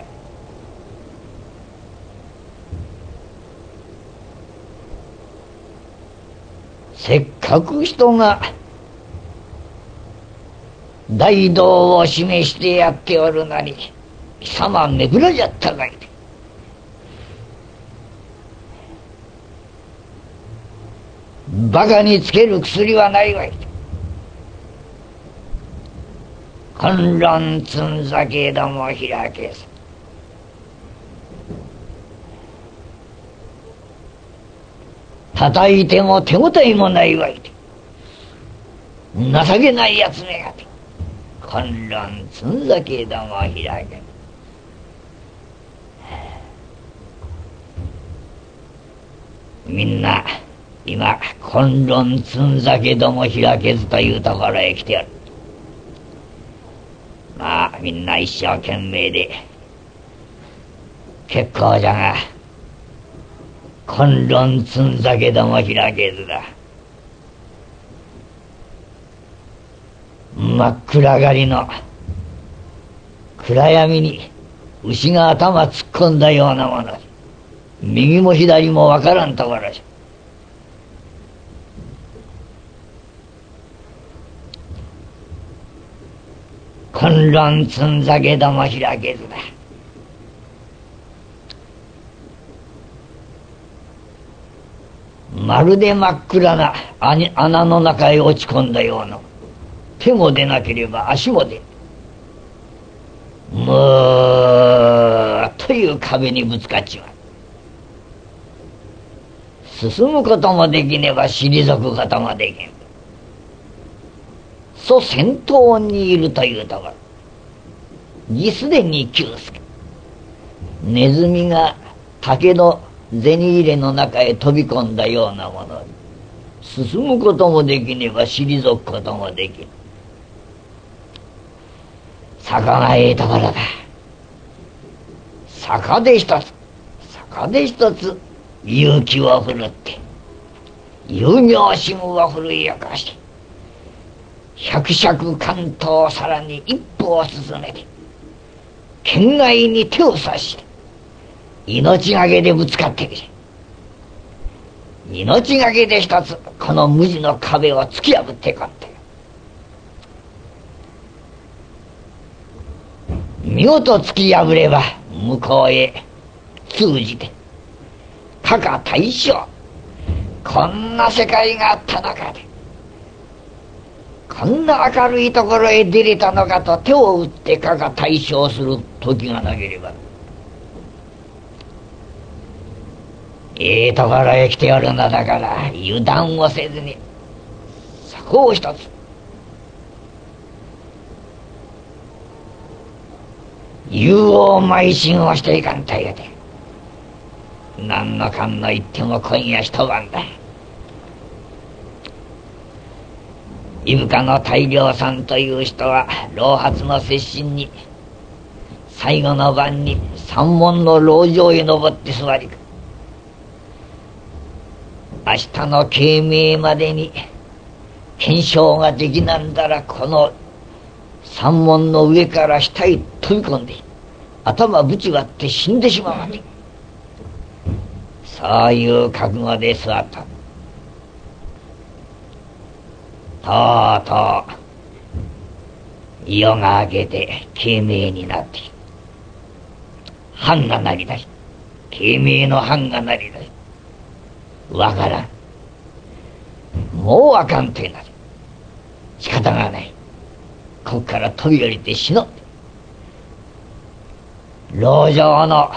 せっかく人が大道を示してやっておるのに貴様めぐらじゃったかい。バカにつける薬はないわい。混乱つんざけども開けず、叩いても手応えもないわい。情けないやつめがて、混乱つんざけども開けず。みんな今混乱つんざけども開けずというところへ来ておる。まあみんな一生懸命で結構じゃが、混乱つんざけども開けずだ。真っ暗がりの暗闇に牛が頭突っ込んだようなもの、右も左もわからんところじゃ。混乱つんざけども開けずだ。まるで真っ暗な穴の中へ落ち込んだような、手も出なければ足も出ん、むーという壁にぶつかっちまう。進むこともできねば退くこともできん。そう先頭にいるというところにすでに久助、ネズミが竹の銭入れの中へ飛び込んだようなもの、進むこともできねば退くこともできん。 そこがええところだ。そこで一つそこで一つ勇気を振るって有名心を振るい起こして百尺関東をさらに一歩を進めて県外に手を差して命がけでぶつかってきて命がけで一つこの無地の壁を突き破っていこうって見事突き破れば向こうへ通じて加賀大将こんな世界があったのかでこんな明るいところへ出れたのかと手を打って加賀大将する時がなければええところへ来ておるのだから油断をせずにそこを一つ勇往邁進をしていかんというて何のかんの言っても今夜一晩だ。伊深の大良さんという人は老髪の接心に最後の晩に山門の籠城へ登って座り明日の慶明までに検証ができなんだらこの山門の上から下へ飛び込んで頭ぶち割って死んでしまうわけそういう覚悟で座った。とうとう夜が明けて慶明になって藩が鳴り出し慶明の藩が鳴り出しわからんもうあかんてなる仕方がないここから飛び降りて死のう籠城の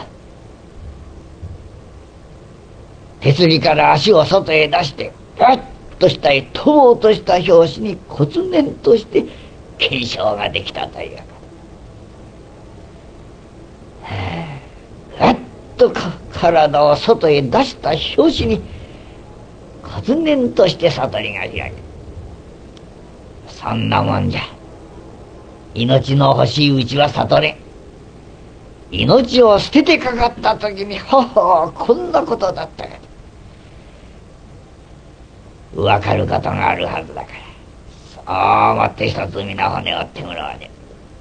手すりから足を外へ出してパッと下へ飛ぼうとした拍子に骨念として検証ができたというかパッと体を外へ出した拍子に骨念として悟りが開けそんなもんじゃ命の欲しいうちは悟れ命を捨ててかかった時にほほこんなことだったか分かることがあるはずだからそう思って一つ皆骨を折ってもらわね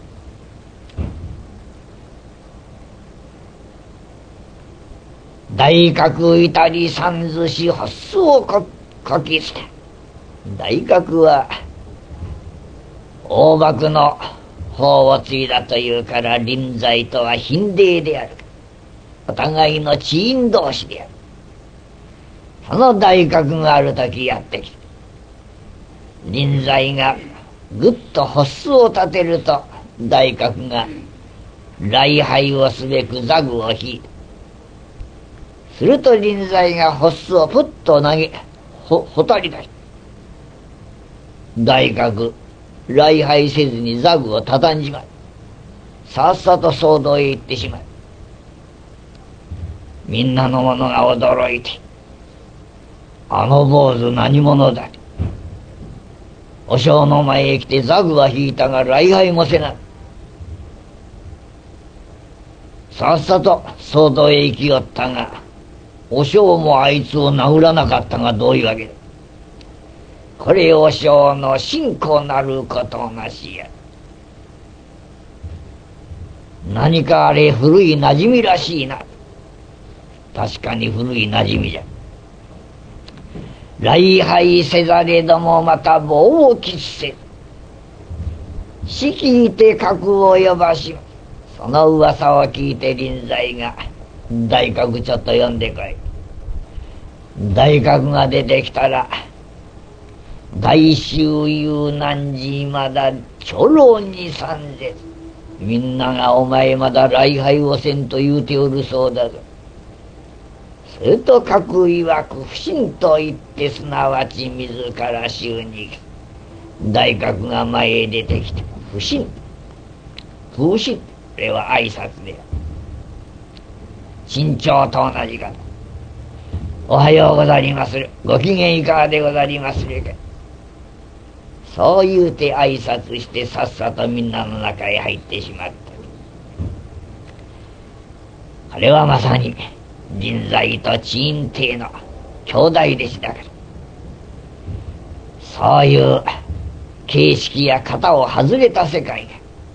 大覚いたり三寿司発想を書き捨て大覚は大幕の法を継いだというから臨在とは賓弟であるお互いの知因同士であるその大覚がある時やってきて臨在がぐっと発数を立てると大覚が礼拝をすべく座具を引いてすると臨在が発数をプッと投げほほたり出し大覚礼拝せずに座具を畳んじまうさっさと騒動へ行ってしまうみんなの者が驚いてあの坊主何者だお正の前へ来て座具は引いたが礼拝もせなさっさと騒動へ行きよったがお正もあいつを殴らなかったがどういうわけだこれお正の信仰なることなしや何かあれ古い馴染みらしいな確かに古い馴染みじゃ礼拝せざれどもまた棒を喫せしきいて格を呼ばしその噂を聞いて臨在が大覚ちょっと呼んでこい大覚が出てきたら大衆有難事まだ長老に参ぜみんながお前まだ礼拝をせんと言うておるそうだぞすると各曰く不信と言ってすなわち自ら衆に大覚が前へ出てきて不信不信これは挨拶である身長と同じかとおはようござりまするご機嫌いかがでござりまするかそう言うて挨拶してさっさとみんなの中へ入ってしまった。あれはまさに臨済と知院帝の兄弟弟子だから、そういう形式や型を外れた世界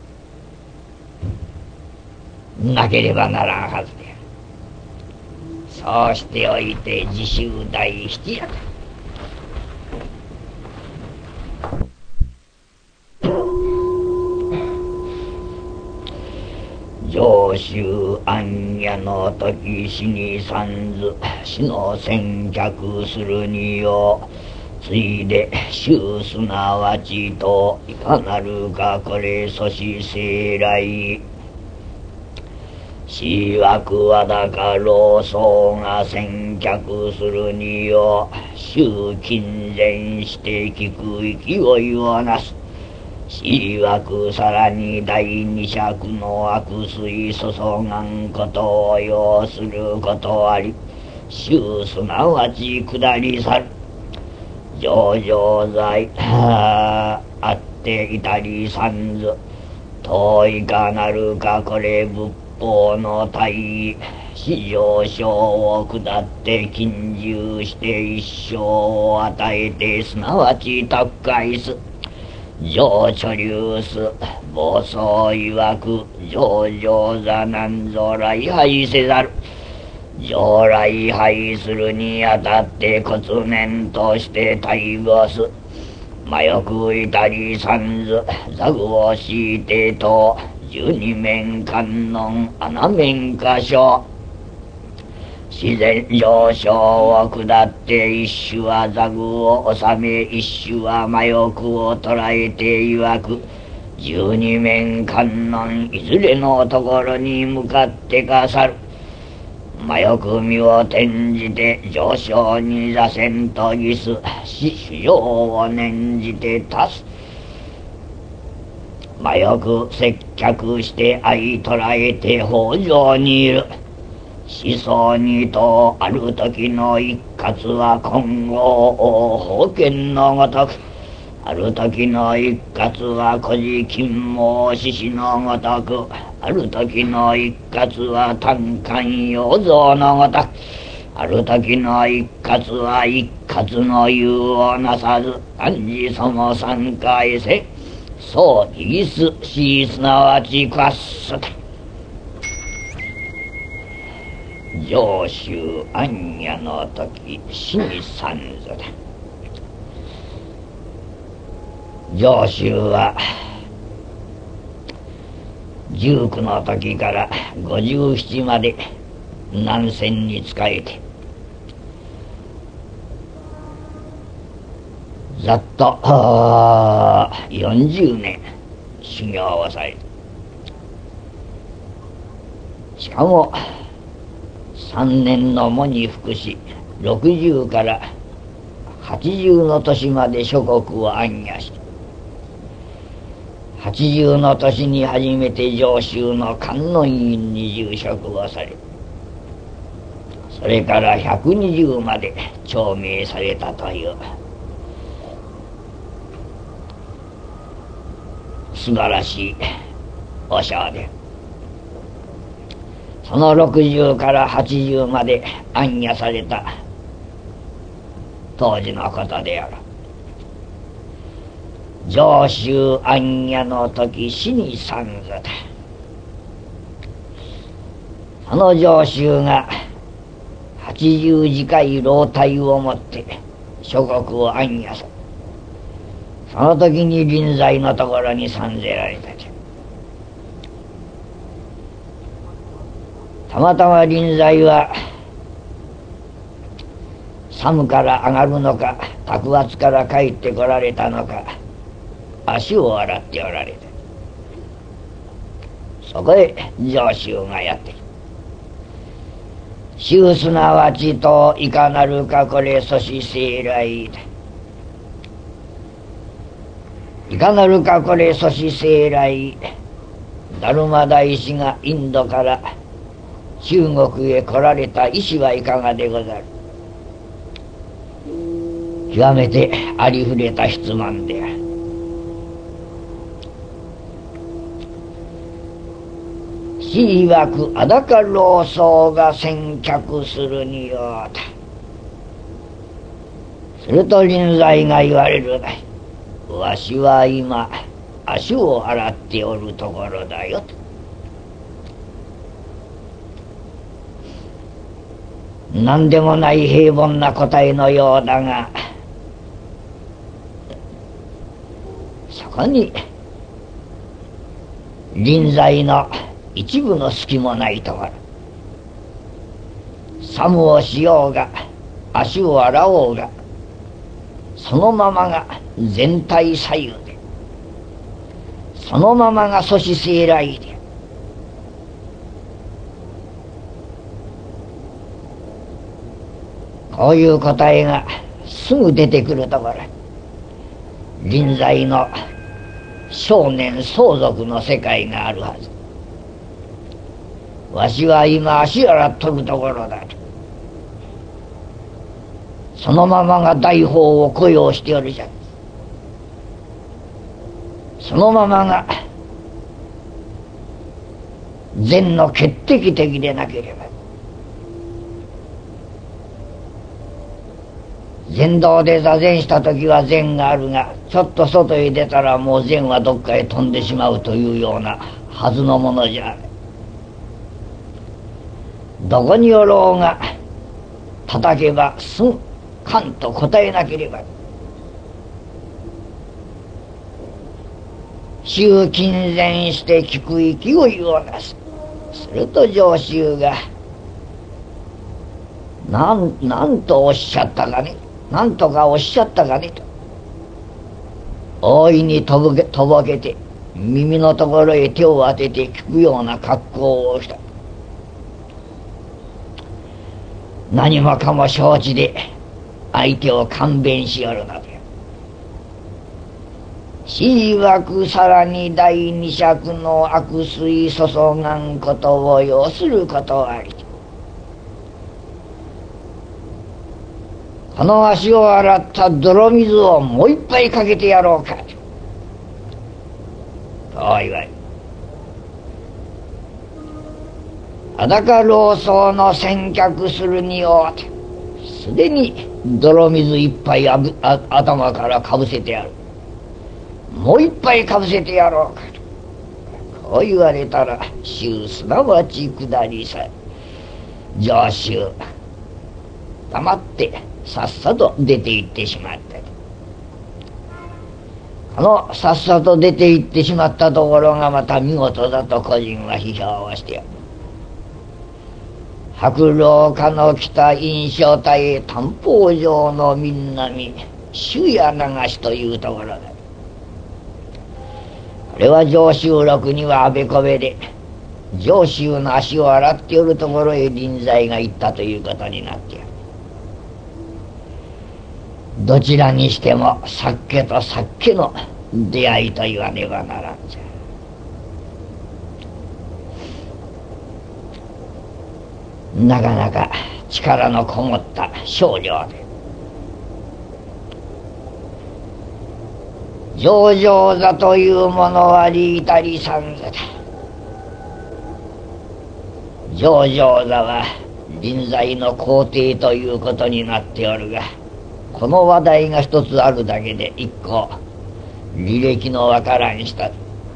がなければならんはずである。そうしておいて自習第七や。上州暗夜の時死にさんず死の先客するによついで衆すなわちといかなるかこれそし生来しわくはだか老僧が先客するによ衆金前して聞く勢いをなすしわくさらに第二尺の悪水注がんことを要することあり衆すなわち下り去る上々罪あっていたりさんず遠いかなるかこれ仏法の大至上生を下って近従して一生を与えてすなわち特会す上著流す暴走曰く上々座なんぞ来拝せざる上来拝するにあたって骨念として対応す魔欲いたりさんず座具を敷いてと十二面観音穴面箇所自然上昇を下って一種は座具を収め一種は魔欲を捉えて曰く十二面観音いずれのところに向かってかさる魔欲身を転じて上昇に座船とぎす死主要を念じて足す魔欲接客して相捕らえて北条にいる思想にとある時の一括は金剛王宝剣のごとくある時の一括は古事金毛獅子のごとくある時の一括は単管養蔵のごとくある時の一括は一括の言うをなさず暗示そも三回せそうイギスしすなわちクワッスだ上州暗夜の時死に三ぞだ。上州は十九の時から五十七まで南遷に仕えてざっとよんじゅうねん修行をされしかも三年の喪に服しろくじゅうからはちじゅうの年まで諸国を暗夜してはちじゅうの年に初めて上州の観音院に住職をされそれからひゃくにじゅうまで長命されたという素晴らしい和尚でそのろくじゅうからはちじゅうまで暗夜された当時のことである。上州暗夜の時死に三ぞだ。その上州が八十次回老体をもって諸国を暗夜するその時に臨済のところに参ぜられたじゃ。たまたま臨済は寒から上がるのか宅圧から帰ってこられたのか足を洗っておられた。そこへ上州がやってきた。衆すなわちといかなるかこれそし生来だ。いかなるかこれそし生来ダルマ大師がインドから中国へ来られた意志はいかがでござる。極めてありふれた質問である。 死曰くあだか老僧が先客するにようだ。すると臨済が言われるがい。わしは今足を洗っておるところだよと。何でもない平凡な答えのようだが、そこに臨済の一部の隙もないところ、作務をしようが足を洗おうがそのままが全体左右で、そのままが祖師聖来で、こういう答えがすぐ出てくるところ、臨済の少年相続の世界があるはず。わしは今足洗っとるところだと。そのままが大法を雇用しておるじゃん。そのままが禅の決定的でなければ、禅道で座禅した時は禅があるが、ちょっと外へ出たらもう禅はどっかへ飛んでしまうというようなはずのものじゃ。どこによろうが叩けばすぐカンと答えなければ。衆金然して聞く勢いを出す。すると上州がなんなんとおっしゃったかね、なんとかおっしゃったかねと大いにとぼけとぼけて耳のところへ手を当てて聞くような格好をした。何もかも承知で相手を勘弁しよるので、し曰くさらに第二尺の悪水注がんことを要することあり。この足を洗った泥水をもう一杯かけてやろうかとおいわい。あだか老僧の先客するにようすでに泥水一杯あぶあ頭からかぶせてやる。もう一杯かぶせてやろうかとこう言われたら、衆すなわち下りさ上州黙ってさっさと出て行ってしまった。このさっさと出て行ってしまったところがまた見事だと個人は批評をしてやる。白老家の北印象体担保上のみんなみ朱や流しというところだ。これは上州録にはあべこべで、上州の足を洗っておるところへ臨済が行ったということになっている。どちらにしても酒と酒の出会いと言わねばならんじゃ。なかなか力のこもった少女で、上々座というものはリータリサンズだ。上々座は臨済の皇帝ということになっておるが、この話題が一つあるだけで一個履歴のわからん人。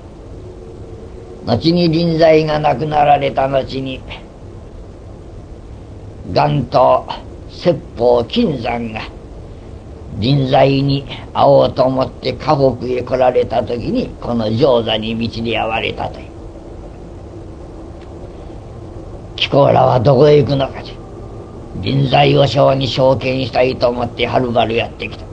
後に臨済が亡くなられた後に元頭説法金山が臨済に会おうと思って河北へ来られた時にこの上座に道で会われたという。貴公らはどこへ行くのかじゃ。臨済和尚に証券したいと思ってはるばるやってきた。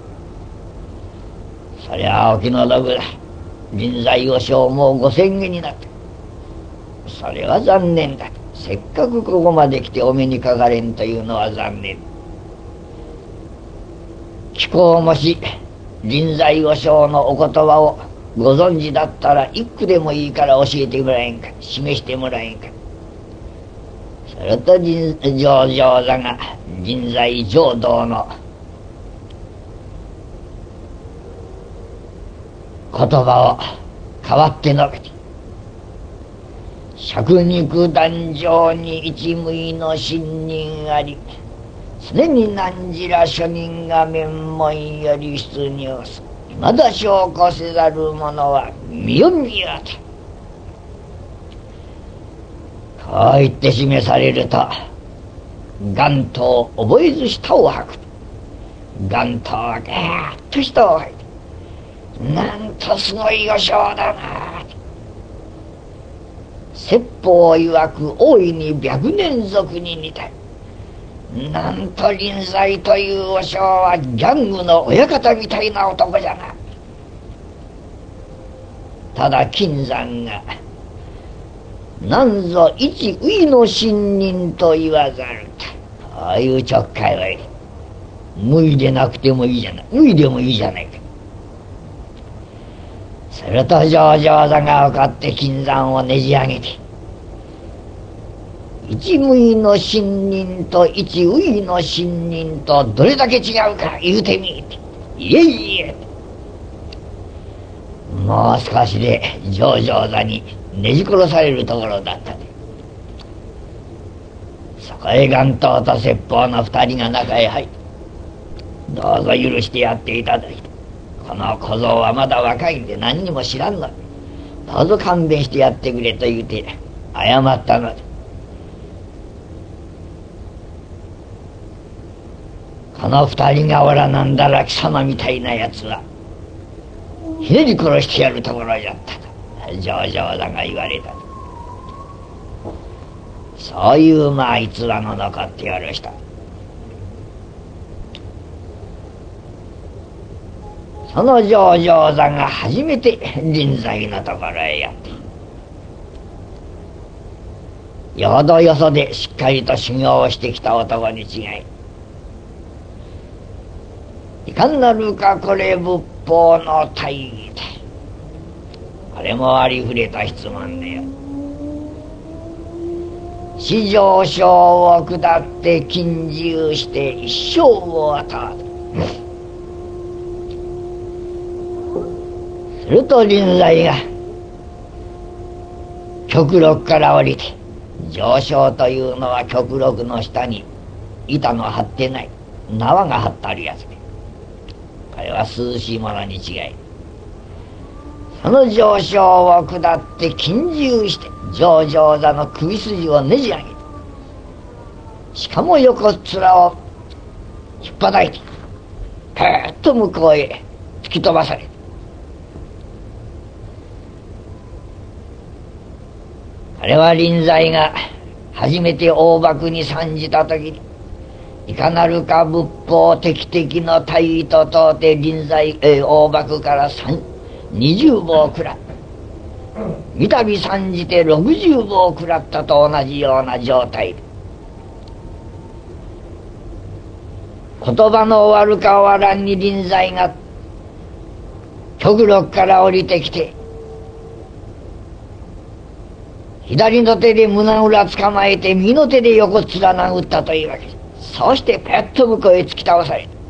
そりゃあお気の毒だ。臨済和尚もうご宣言になった。それは残念だ。せっかくここまで来てお目にかかれんというのは残念。貴公もし臨済和尚のお言葉をご存知だったら一句でもいいから教えてもらえんか、示してもらえんか。それと上々座が臨済浄土の言葉を代わって述べて、 釈肉壇上に一無の信任あり、常に汝ら諸人が面門より出入す。まだ証拠せざる者は見よ見よと。こう言って示されると、眼頭覚えず舌を吐く。眼頭はガーッと舌を吐いて、なんとすごいお尚だな。説法曰く大いに白年族に似た。なんと臨済というお尚はギャングの親方みたいな男じゃな。ただ金山がなんぞ一ウイの信任と言わざると、ああいうちょっかいはいい。無意でなくてもいいじゃない、無意でもいいじゃないか。すると上々座が分かって金山をねじ上げて、一無意の信任と一ウイの信任とどれだけ違うか言うてみて、いえいえ、もう少しで上々座にねじ殺されるところだったで。そこへ眼頭と説法の二人が中へ入って、どうぞ許してやっていただいて、この小僧はまだ若いんで何にも知らんので、どうぞ勘弁してやってくれと言うて謝ったので、この二人がおらなんだら貴様みたいなやつはひねり殺してやるところじゃったと上々だが言われた。そういうまあ逸話の残っておる人、その上々座が初めて臨済のところへやって、よほどよそでしっかりと修行をしてきた男に違い、いかんなるかこれ仏法の大義で、これもありふれた質問でよ。四条章を下って禁獣して一生を与える。すると臨済が極楽から降りて、上昇というのは極楽の下に板の張ってない縄が張ってあるやつで、これは涼しいものに違い、その上昇を下って禁獣して上々座の首筋をねじ上げて、しかも横っ面を引っ叩いてペーッと向こうへ突き飛ばされ、あれは臨済が初めて大幕に参じた時に、いかなるか仏法敵敵の大意と問うて臨済、えー、大幕からにじゅう棒食らった、三度参じてろくじゅう棒食らったと同じような状態で、言葉の終わるか終わらんに臨済が極楽から降りてきて、左の手で胸裏捕まえて右の手で横っ面殴ったというわけです。そうしてペッと向こうへ突き倒された。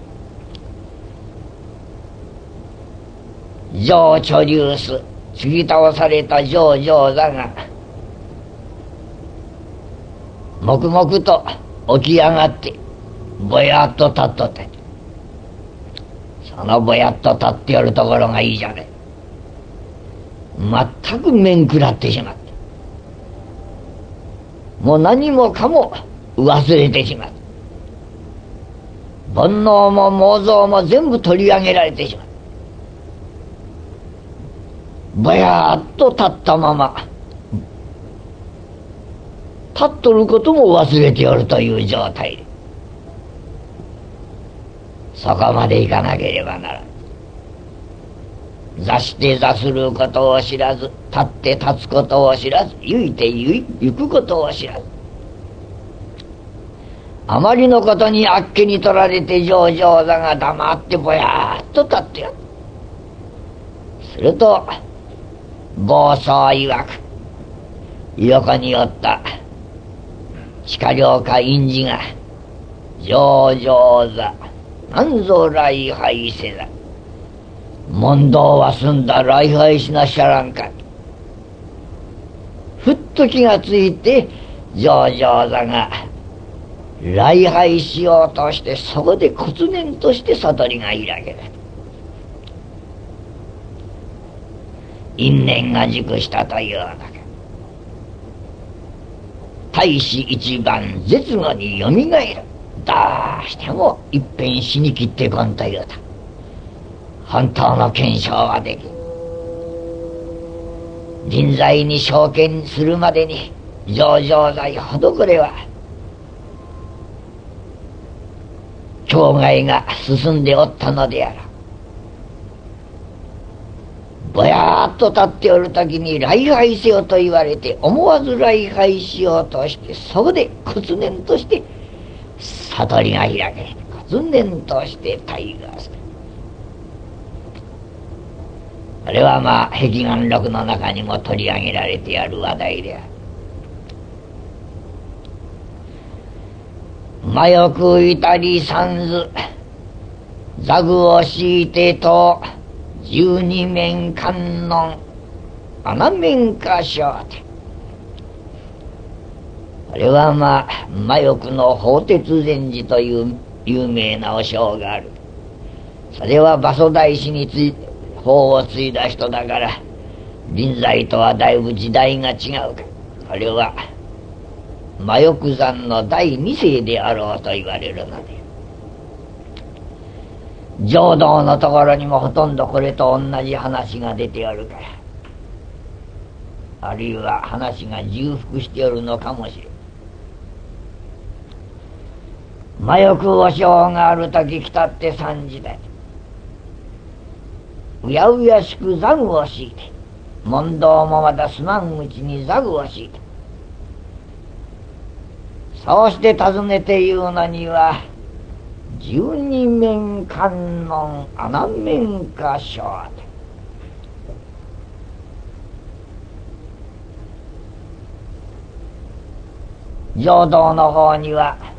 上著流す突き倒された上々座が黙々と起き上がってぼやっと立っとった。そのぼやっと立っておるところがいいじゃない。全く面食らってしまった。もう何もかも忘れてしまった。煩悩も妄想も全部取り上げられてしまった。ぼやっと立ったまま立っとることも忘れておるという状態で、そこまでいかなければならん。座して座することを知らず、立って立つことを知らず、行いて行くことを知らず、あまりのことにあっけに取られて上々座が黙ってぼやっと立ってやる。すると暴走曰く横におった地下領下院士が、上々座なんぞ礼拝せざ、問答は済んだ礼拝しなっしゃらんか。ふっと気がついて上々座が礼拝しようとして、そこで忽然として悟りが開けた。因縁が熟したというわけ。大使一番絶後によみがえる。どうしても一遍死にきってこんというと本当の検証はできん。臨在に証券するまでに上々罪ほどこれは境外が進んでおったのである。ぼやーっと立っておる時に礼拝せよと言われて、思わず礼拝しようとして、そこで忽然として悟りが開け、忽然として大河する。あれはまあ碧眼録の中にも取り上げられてある話題である。魔欲いたり三図座具を敷いてと十二面観音穴面かしょうて、これはまあ魔欲の法鉄禅師という有名なお尚がある。それは馬祖大師につい法を継いだ人だから、臨在とはだいぶ時代が違うか。これは魔欲山の第二世であろうと言われるので、浄土のところにもほとんどこれと同じ話が出ておるから、あるいは話が重複しておるのかもしれん。魔欲お尚がある時来たって三時代、うやうやしく座具を敷いて、問答もまたすまんうちに座具を敷いて、そうして尋ねて言うのには、十二面観音穴面かしょうて、浄土の方には